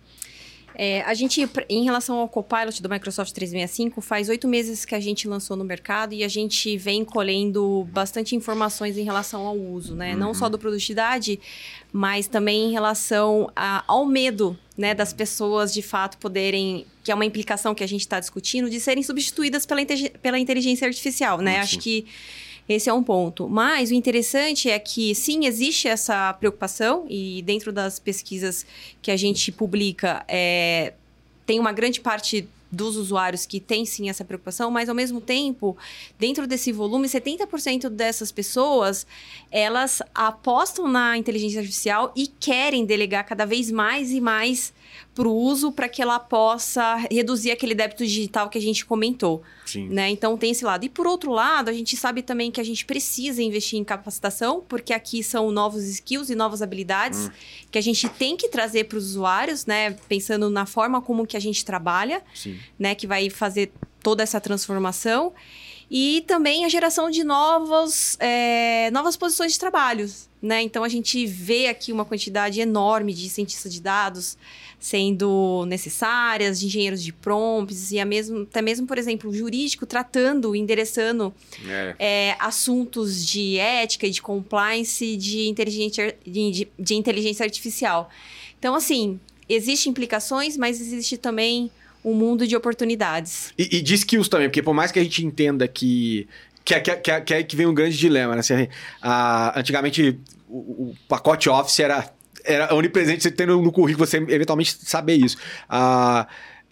É, a gente, em relação ao Copilot do Microsoft trezentos e sessenta e cinco, faz oito meses que a gente lançou no mercado e a gente vem colhendo bastante informações em relação ao uso, né? Uhum. Não só do produtividade, mas também em relação a, ao medo, né, das pessoas de fato poderem, que é uma implicação que a gente está discutindo, de serem substituídas pela, pela inteligência artificial, né? Uhum. Acho que esse é um ponto. Mas o interessante é que, sim, existe essa preocupação e dentro das pesquisas que a gente publica, é, tem uma grande parte dos usuários que tem, sim, essa preocupação, mas, ao mesmo tempo, dentro desse volume, setenta por cento dessas pessoas, elas apostam na inteligência artificial e querem delegar cada vez mais e mais para o uso, para que ela possa reduzir aquele débito digital que a gente comentou. Sim. Né? Então, tem esse lado. E, por outro lado, a gente sabe também que a gente precisa investir em capacitação, porque aqui são novos skills e novas habilidades hum. que a gente tem que trazer para os usuários, né? Pensando na forma como que a gente trabalha, Sim. né? Que vai fazer toda essa transformação. E também a geração de novos, é, novas posições de trabalho, né? Então, a gente vê aqui uma quantidade enorme de cientistas de dados sendo necessárias, de engenheiros de prompts, e a mesmo, até mesmo, por exemplo, o jurídico tratando, endereçando é. É, assuntos de ética e de compliance de inteligência, de, de inteligência artificial. Então, assim, existem implicações, mas existe também um mundo de oportunidades. E, e de skills também, porque por mais que a gente entenda que que, que, que, que, que vem um grande dilema, né? Assim, a, antigamente o, o pacote Office era, era onipresente, você tendo no currículo, você eventualmente saber isso. A,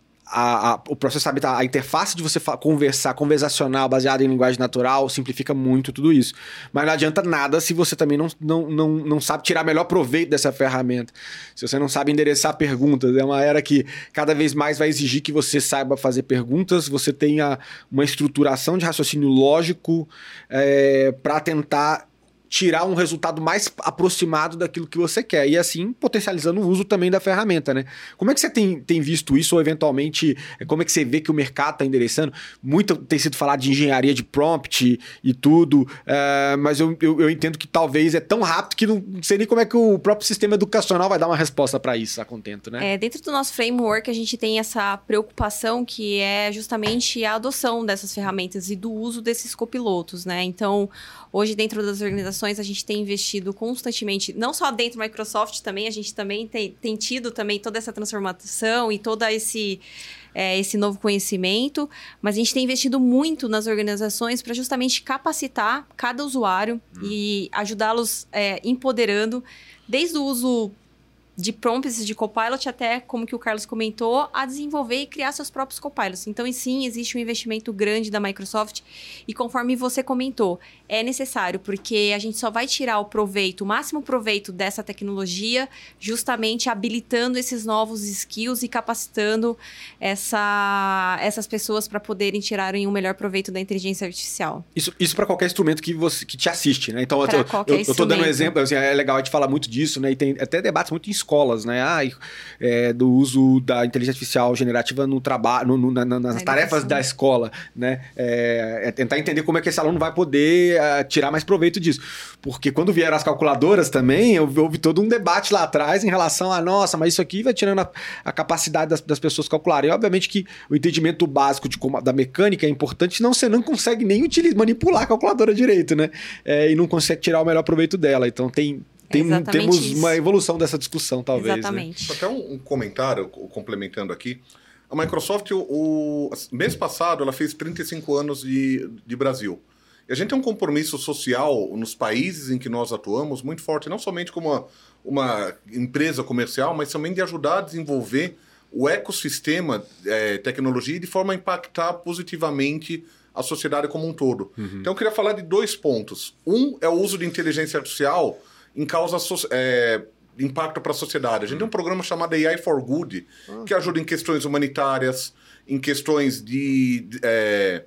a, a, o processo, sabe, a interface de você conversar, conversacional, baseada em linguagem natural, simplifica muito tudo isso. Mas não adianta nada se você também não, não, não, não sabe tirar melhor proveito dessa ferramenta. Se você não sabe endereçar perguntas, é uma era que cada vez mais vai exigir que você saiba fazer perguntas, você tenha uma estruturação de raciocínio lógico é, para tentar tirar um resultado mais aproximado daquilo que você quer. E assim, potencializando o uso também da ferramenta, né? Como é que você tem, tem visto isso? Ou, eventualmente, como é que você vê que o mercado está endereçando? Muito tem sido falado de engenharia de prompt e tudo, uh, mas eu, eu, eu entendo que talvez é tão rápido que não sei nem como é que o próprio sistema educacional vai dar uma resposta para isso, a contento, né? É, dentro do nosso framework, a gente tem essa preocupação que é justamente a adoção dessas ferramentas e do uso desses copilotos, né? Então, hoje, dentro das organizações organizações, a gente tem investido constantemente, não só dentro da Microsoft também, a gente também tem, tem tido também toda essa transformação e todo esse, é, esse novo conhecimento, mas a gente tem investido muito nas organizações para justamente capacitar cada usuário hum. e ajudá-los é, empoderando, desde o uso de prompts de Copilot até, como que o Carlos comentou, a desenvolver e criar seus próprios Copilots. Então, e sim, existe um investimento grande da Microsoft e conforme você comentou, é necessário, porque a gente só vai tirar o proveito, o máximo proveito dessa tecnologia, justamente habilitando esses novos skills e capacitando essa, essas pessoas para poderem tirarem o melhor proveito da inteligência artificial. Isso, isso para qualquer instrumento que, você, que te assiste, né? Então, eu, eu, eu, eu tô dando um exemplo, assim, é legal a gente falar muito disso, né? E tem até debates muito em escolas, né? Ah, é, do uso da inteligência artificial generativa no trabalho, no, no, na, nas na tarefas da escola, né? É, é tentar entender como é que esse aluno vai poder uh, tirar mais proveito disso. Porque quando vieram as calculadoras também, houve todo um debate lá atrás em relação a, nossa, mas isso aqui vai tirando a, a capacidade das, das pessoas calcularem. E obviamente que o entendimento básico de como, da mecânica é importante, senão você não consegue nem utilizar, manipular a calculadora direito, né? É, e não consegue tirar o melhor proveito dela. Então tem... Tem, temos isso. Uma evolução dessa discussão, talvez. Exatamente. Né? Até um, um comentário, complementando aqui. A Microsoft, o, o mês passado, ela fez trinta e cinco anos de, de Brasil. E a gente tem um compromisso social nos países em que nós atuamos muito forte, não somente como uma, uma empresa comercial, mas também de ajudar a desenvolver o ecossistema é, tecnologia de forma a impactar positivamente a sociedade como um todo. Uhum. Então, eu queria falar de dois pontos. Um é o uso de inteligência artificial em causa é, impacto para a sociedade. A gente tem um programa chamado A I for Good, que ajuda em questões humanitárias, em questões de, de é,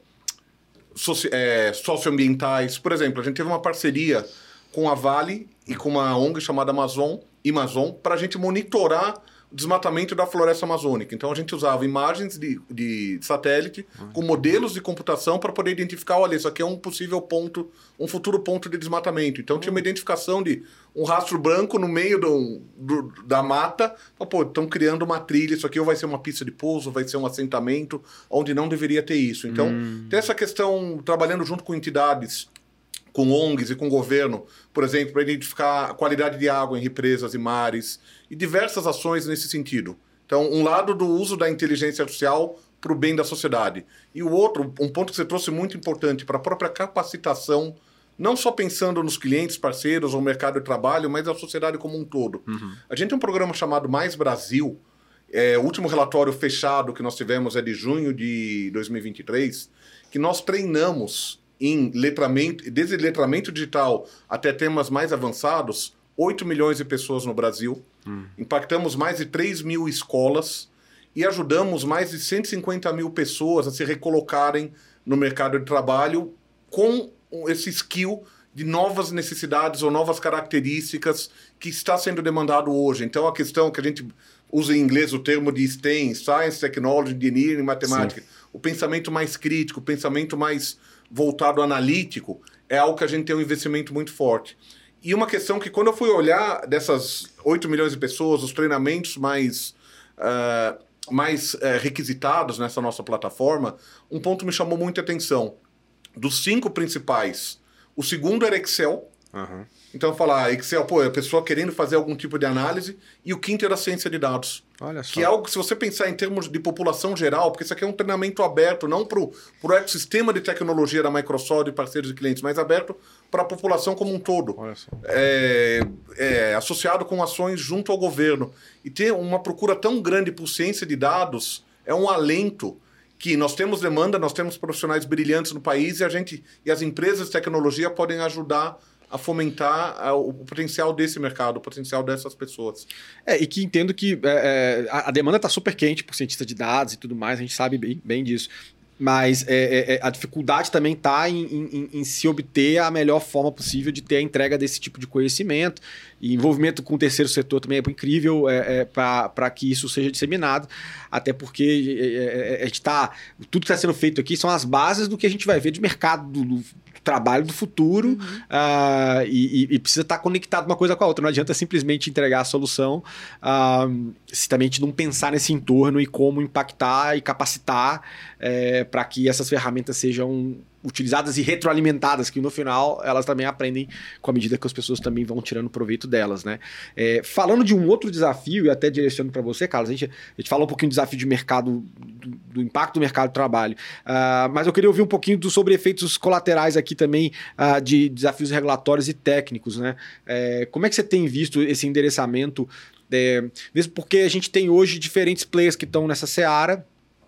soci, é, socioambientais. Por exemplo, a gente teve uma parceria com a Vale e com uma O N G chamada Amazon, Amazon, para a gente monitorar o desmatamento da floresta amazônica. Então, a gente usava imagens de, de satélite com modelos de computação para poder identificar, olha, isso aqui é um possível ponto, um futuro ponto de desmatamento. Então, tinha uma identificação de um rastro branco no meio do, do, da mata. Pô, estão criando uma trilha, isso aqui ou vai ser uma pista de pouso, vai ser um assentamento, onde não deveria ter isso. Então, hum. tem essa questão, trabalhando junto com entidades, com O N Gs e com o governo, por exemplo, para identificar a qualidade de água em represas e mares, e diversas ações nesse sentido. Então, um lado do uso da inteligência artificial para o bem da sociedade. E o outro, um ponto que você trouxe muito importante, para a própria capacitação, não só pensando nos clientes, parceiros, ou mercado de trabalho, mas a sociedade como um todo. Uhum. A gente tem um programa chamado Mais Brasil. É, o último relatório fechado que nós tivemos é de junho de dois mil e vinte e três, que nós treinamos em letramento, desde letramento digital até temas mais avançados, oito milhões de pessoas no Brasil. Hum. Impactamos mais de três mil escolas e ajudamos mais de cento e cinquenta mil pessoas a se recolocarem no mercado de trabalho com esse skill de novas necessidades ou novas características que está sendo demandado hoje. Então, a questão que a gente usa em inglês o termo de STEM, Science, Technology, Engineering, Matemática, sim, o pensamento mais crítico, o pensamento mais voltado analítico, é algo que a gente tem um investimento muito forte. E uma questão que, quando eu fui olhar dessas oito milhões de pessoas, os treinamentos mais, uh, mais uh, requisitados nessa nossa plataforma, um ponto me chamou muita atenção. Dos cinco principais, o segundo era Excel. Uhum. Então, falar Excel, pô, é a pessoa querendo fazer algum tipo de análise. E o quinto era ciência de dados. Olha só. Que é algo que, se você pensar em termos de população geral, porque isso aqui é um treinamento aberto, não para o ecossistema de tecnologia da Microsoft, de parceiros e clientes, mas aberto para a população como um todo. Olha só. É, é, associado com ações junto ao governo. E ter uma procura tão grande por ciência de dados é um alento que nós temos demanda, nós temos profissionais brilhantes no país e, a gente, e as empresas de tecnologia podem ajudar a fomentar a, o potencial desse mercado, o potencial dessas pessoas. É, e que entendo que é, a demanda está super quente por cientista de dados e tudo mais, a gente sabe bem, bem disso. Mas é, é, a dificuldade também está em, em, em se obter a melhor forma possível de ter a entrega desse tipo de conhecimento. E envolvimento com o terceiro setor também é incrível é, é, para que isso seja disseminado. Até porque é, é, a gente tá, tudo que está sendo feito aqui são as bases do que a gente vai ver de mercado do, do trabalho do futuro. Uhum. uh, e, e precisa estar tá conectado uma coisa com a outra. Não adianta simplesmente entregar a solução uh, se também a gente não pensar nesse entorno e como impactar e capacitar é, para que essas ferramentas sejam utilizadas e retroalimentadas, que no final elas também aprendem com a medida que as pessoas também vão tirando proveito delas, né? É, falando de um outro desafio, e até direcionando para você, Carlos, a gente, a gente falou um pouquinho do desafio de mercado, do, do impacto do mercado de trabalho, uh, mas eu queria ouvir um pouquinho do, sobre efeitos colaterais aqui também, uh, de desafios regulatórios e técnicos, né? É, como é que você tem visto esse endereçamento, é, mesmo porque a gente tem hoje diferentes players que estão nessa seara,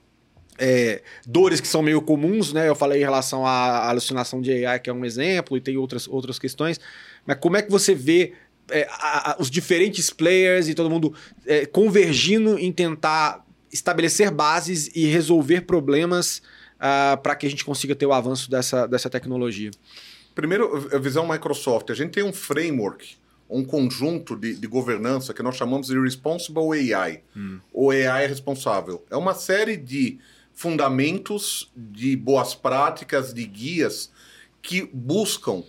É, dores que são meio comuns, né? Eu falei em relação à alucinação de A I, que é um exemplo, e tem outras, outras questões. Mas como é que você vê é, a, a, os diferentes players e todo mundo é, convergindo em tentar estabelecer bases e resolver problemas uh, para que a gente consiga ter o avanço dessa, dessa tecnologia? Primeiro, a visão Microsoft. A gente tem um framework, um conjunto de, de governança que nós chamamos de Responsible A I, hum. ou A I responsável. É uma série de fundamentos, de boas práticas, de guias que buscam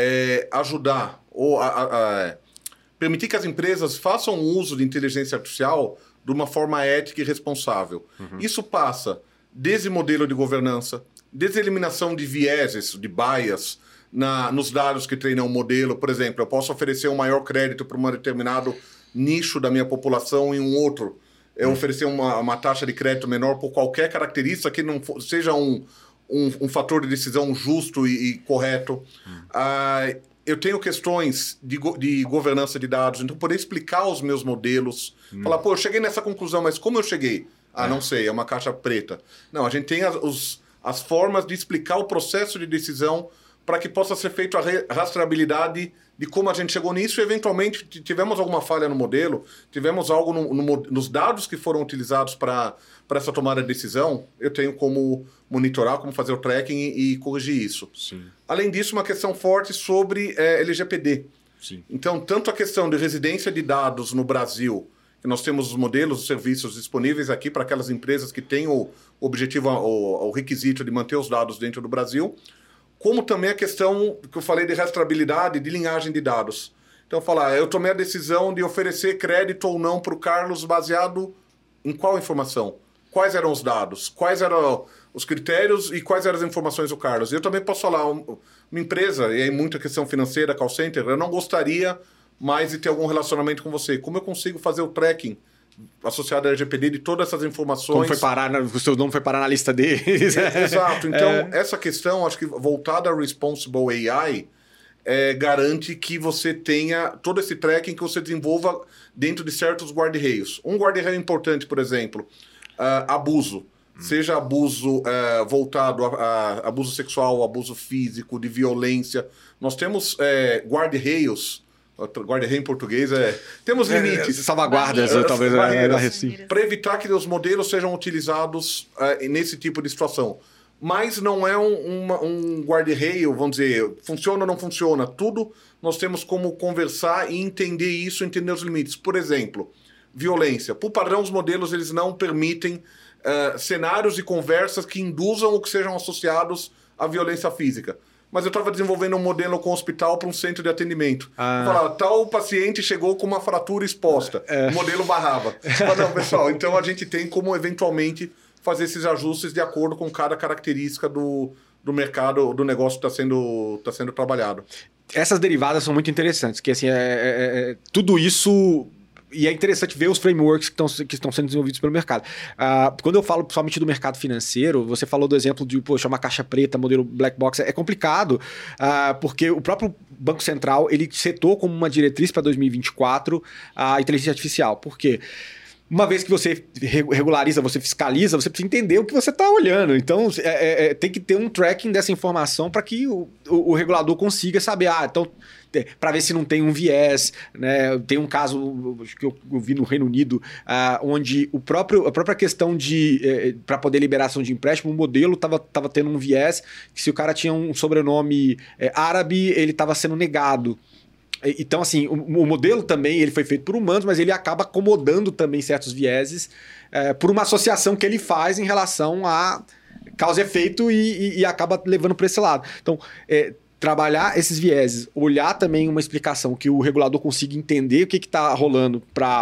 é, ajudar ou a, a, a, permitir que as empresas façam uso de inteligência artificial de uma forma ética e responsável. Uhum. Isso passa desde modelo de governança, desde eliminação de vieses, de bias, na, nos dados que treinam o modelo. Por exemplo, eu posso oferecer um maior crédito para um determinado nicho da minha população e um outro. Eu oferecer uma, uma taxa de crédito menor por qualquer característica que não for, seja um, um, um fator de decisão justo e, e correto. Hum. Ah, eu tenho questões de, go, de governança de dados, então poder explicar os meus modelos, hum. falar, pô, eu cheguei nessa conclusão, mas como eu cheguei? Ah, é. não sei, é uma caixa preta. Não, a gente tem as, os, as formas de explicar o processo de decisão para que possa ser feita a re, rastreabilidade de como a gente chegou nisso e, eventualmente, tivemos alguma falha no modelo, tivemos algo no, no, nos dados que foram utilizados para essa tomada de decisão, eu tenho como monitorar, como fazer o tracking e, e corrigir isso. Sim. Além disso, uma questão forte sobre é, L G P D. Sim. Então, tanto a questão de residência de dados no Brasil, que nós temos os modelos, os serviços disponíveis aqui para aquelas empresas que têm o objetivo, o, o requisito de manter os dados dentro do Brasil, como também a questão que eu falei de rastreabilidade, de linhagem de dados. Então, falar, eu tomei a decisão de oferecer crédito ou não para o Carlos baseado em qual informação? Quais eram os dados? Quais eram os critérios e quais eram as informações do Carlos? Eu também posso falar, uma empresa, e aí muita questão financeira, call center, eu não gostaria mais de ter algum relacionamento com você. Como eu consigo fazer o tracking associado à L G P D de todas essas informações? Como foi parar, na, o seu nome foi parar na lista deles. É, exato. Então, é. essa questão, acho que voltada a Responsible A I, é, garante que você tenha todo esse tracking que você desenvolva dentro de certos guarda-reios. Um guarda-reio importante, por exemplo, uh, abuso. Hum. Seja abuso uh, voltado a, a abuso sexual, abuso físico, de violência. Nós temos uh, guarda-reios. Guarda-reio em português é... Temos limites. É, salvaguardas, barreiras, talvez. Barreiras, é, para evitar que os modelos sejam utilizados uh, nesse tipo de situação. Mas não é um, uma, um guarda-reio, vamos dizer, funciona ou não funciona. Tudo nós temos como conversar e entender isso, entender os limites. Por exemplo, violência. Por padrão, os modelos eles não permitem uh, cenários e conversas que induzam ou que sejam associados à violência física. Mas eu estava desenvolvendo um modelo com o hospital para um centro de atendimento. Ah. Eu falava, tal paciente chegou com uma fratura exposta. É. O modelo barrava. Mas não, pessoal, então a gente tem como, eventualmente, fazer esses ajustes de acordo com cada característica do, do mercado, do negócio que está sendo, tá sendo trabalhado. Essas derivadas são muito interessantes, que assim, é, é, é, tudo isso... E é interessante ver os frameworks que estão, que estão sendo desenvolvidos pelo mercado. Uh, quando eu falo somente do mercado financeiro, você falou do exemplo de, poxa, uma caixa preta, modelo black box, é complicado, uh, porque o próprio Banco Central, ele setou como uma diretriz para dois mil e vinte e quatro a inteligência artificial. Por quê? Uma vez que você regulariza, você fiscaliza, você precisa entender o que você está olhando. Então, é, é, tem que ter um tracking dessa informação para que o, o, o regulador consiga saber, ah, então... para ver se não tem um viés, né? Tem um caso que eu, eu vi no Reino Unido, uh, onde o próprio, a própria questão de eh, para poder liberação de empréstimo, o modelo estava tava tendo um viés que se o cara tinha um sobrenome eh, árabe, ele estava sendo negado. Então, assim, o, o modelo também ele foi feito por humanos, mas ele acaba acomodando também certos vieses eh, por uma associação que ele faz em relação a causa e efeito e, e, e acaba levando para esse lado. Então, eh, trabalhar esses vieses, olhar também uma explicação que o regulador consiga entender o que está rolando para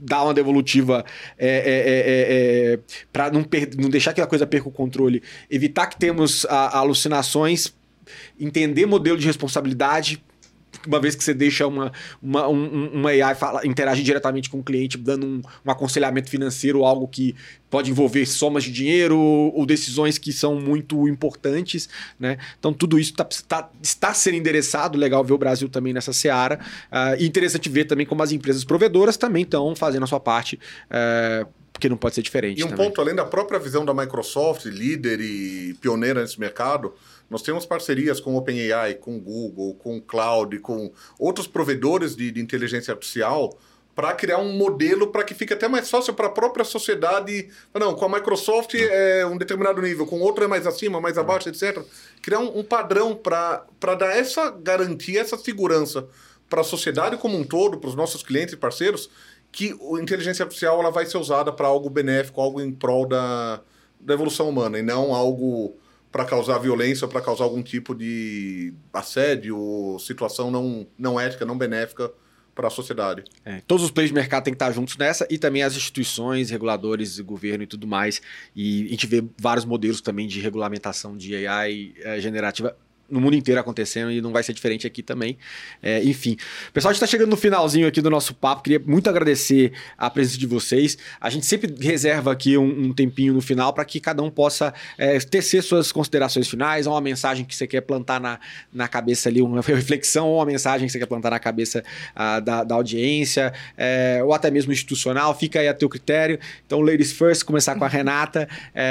dar uma devolutiva é, é, é, é, para não, não deixar que a coisa perca o controle, evitar que temos a, alucinações, entender modelo de responsabilidade, uma vez que você deixa uma, uma, um, uma A I fala, interagir diretamente com o cliente, dando um, um aconselhamento financeiro, algo que pode envolver somas de dinheiro ou decisões que são muito importantes, né? Então, tudo isso tá, tá, está sendo endereçado. Legal ver o Brasil também nessa seara. Uh, e interessante ver também como as empresas provedoras também estão fazendo a sua parte, uh, porque não pode ser diferente. E um também. ponto, além da própria visão da Microsoft, líder e pioneira nesse mercado, nós temos parcerias com OpenAI, com Google, com Cloud, com outros provedores de, de inteligência artificial para criar um modelo para que fique até mais fácil para a própria sociedade. Não, com a Microsoft é um determinado nível, com outro é mais acima, mais abaixo, etcétera. Criar um, um padrão para dar essa garantia, essa segurança para a sociedade como um todo, para os nossos clientes e parceiros, que a inteligência artificial ela vai ser usada para algo benéfico, algo em prol da, da evolução humana, e não algo para causar violência, para causar algum tipo de assédio, situação não, não ética, não benéfica para a sociedade. É, todos os players de mercado têm que estar juntos nessa, e também as instituições, reguladores, governo e tudo mais. E a gente vê vários modelos também de regulamentação de A I é, generativa no mundo inteiro acontecendo, e não vai ser diferente aqui também. É, enfim. Pessoal, a gente está chegando no finalzinho aqui do nosso papo. Queria muito agradecer a presença de vocês. A gente sempre reserva aqui um, um tempinho no final para que cada um possa é, tecer suas considerações finais, ou uma mensagem que você quer plantar na, na cabeça ali, uma reflexão, ou uma mensagem que você quer plantar na cabeça ah, da, da audiência, é, ou até mesmo institucional. Fica aí a teu critério. Então, ladies first, começar com a Renata.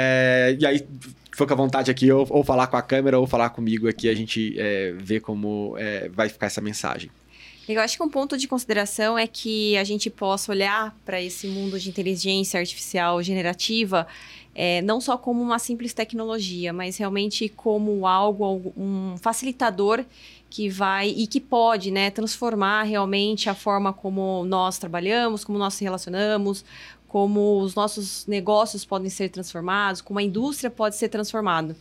É, e aí... Fica à vontade aqui, ou, ou falar com a câmera, ou falar comigo aqui, a gente é, vê como é, vai ficar essa mensagem. Eu acho que um ponto de consideração é que a gente possa olhar para esse mundo de inteligência artificial generativa é, não só como uma simples tecnologia, mas realmente como algo, um facilitador que vai e que pode, né, transformar realmente a forma como nós trabalhamos, como nós se relacionamos, como os nossos negócios podem ser transformados, como a indústria pode ser transformada.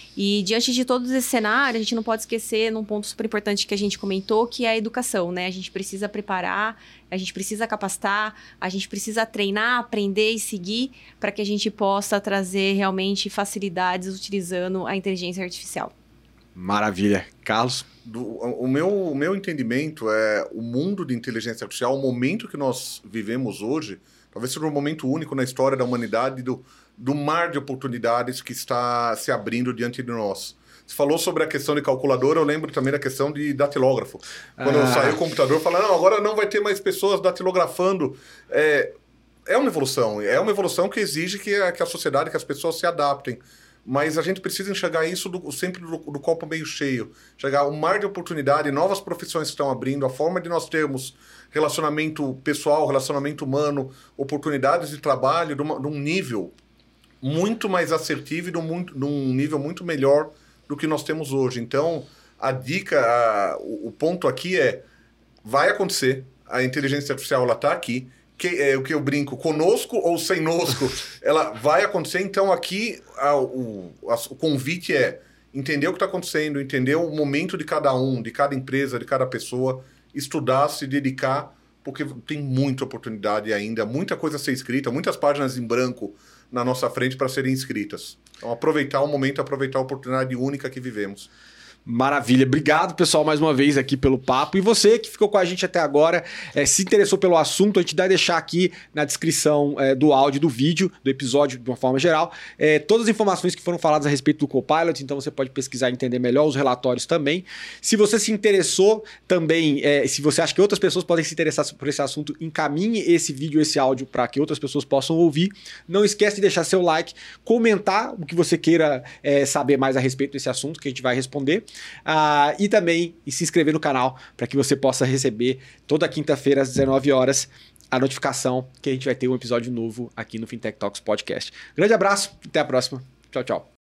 E diante de todos esses cenários, a gente não pode esquecer num ponto super importante que a gente comentou, que é a educação, né? A gente precisa preparar, a gente precisa capacitar, a gente precisa treinar, aprender e seguir para que a gente possa trazer realmente facilidades utilizando a inteligência artificial. Maravilha. Carlos? Do, o, meu, o meu entendimento é o mundo de inteligência artificial, o momento que nós vivemos hoje, talvez seja um momento único na história da humanidade, do, do mar de oportunidades que está se abrindo diante de nós. Você falou sobre a questão de calculadora, eu lembro também da questão de datilógrafo. Quando ah. eu saí o computador, falaram, não, agora não vai ter mais pessoas datilografando. É, é uma evolução, é uma evolução que exige que a, que a sociedade, que as pessoas se adaptem. Mas a gente precisa enxergar isso do, sempre do, do copo meio cheio. Enxergar o mar de oportunidade, novas profissões que estão abrindo, a forma de nós termos relacionamento pessoal, relacionamento humano, oportunidades de trabalho de, uma, de um nível muito mais assertivo e de um, muito, de um nível muito melhor do que nós temos hoje. Então, a dica, a, o, o ponto aqui é, vai acontecer, a inteligência artificial está aqui, que, é, o que eu brinco, conosco ou sem nosco, ela vai acontecer. Então, aqui, a, o, a, o convite é entender o que está acontecendo, entender o momento de cada um, de cada empresa, de cada pessoa, estudar, se dedicar, porque tem muita oportunidade ainda, muita coisa a ser escrita, muitas páginas em branco na nossa frente para serem escritas. Então, aproveitar o momento, aproveitar a oportunidade única que vivemos. Maravilha. Obrigado, pessoal, mais uma vez aqui pelo papo. E você que ficou com a gente até agora, é, se interessou pelo assunto, a gente vai deixar aqui na descrição é, do áudio, do vídeo, do episódio, de uma forma geral, é, todas as informações que foram faladas a respeito do Copilot, então você pode pesquisar e entender melhor os relatórios também. Se você se interessou também, é, se você acha que outras pessoas podem se interessar por esse assunto, encaminhe esse vídeo, esse áudio para que outras pessoas possam ouvir. Não esquece de deixar seu like, comentar o que você queira é, saber mais a respeito desse assunto, que a gente vai responder. Uh, e também e se inscrever no canal para que você possa receber toda quinta-feira às dezenove horas a notificação que a gente vai ter um episódio novo aqui no Fintech Talks Podcast. Grande abraço, até a próxima. Tchau, tchau.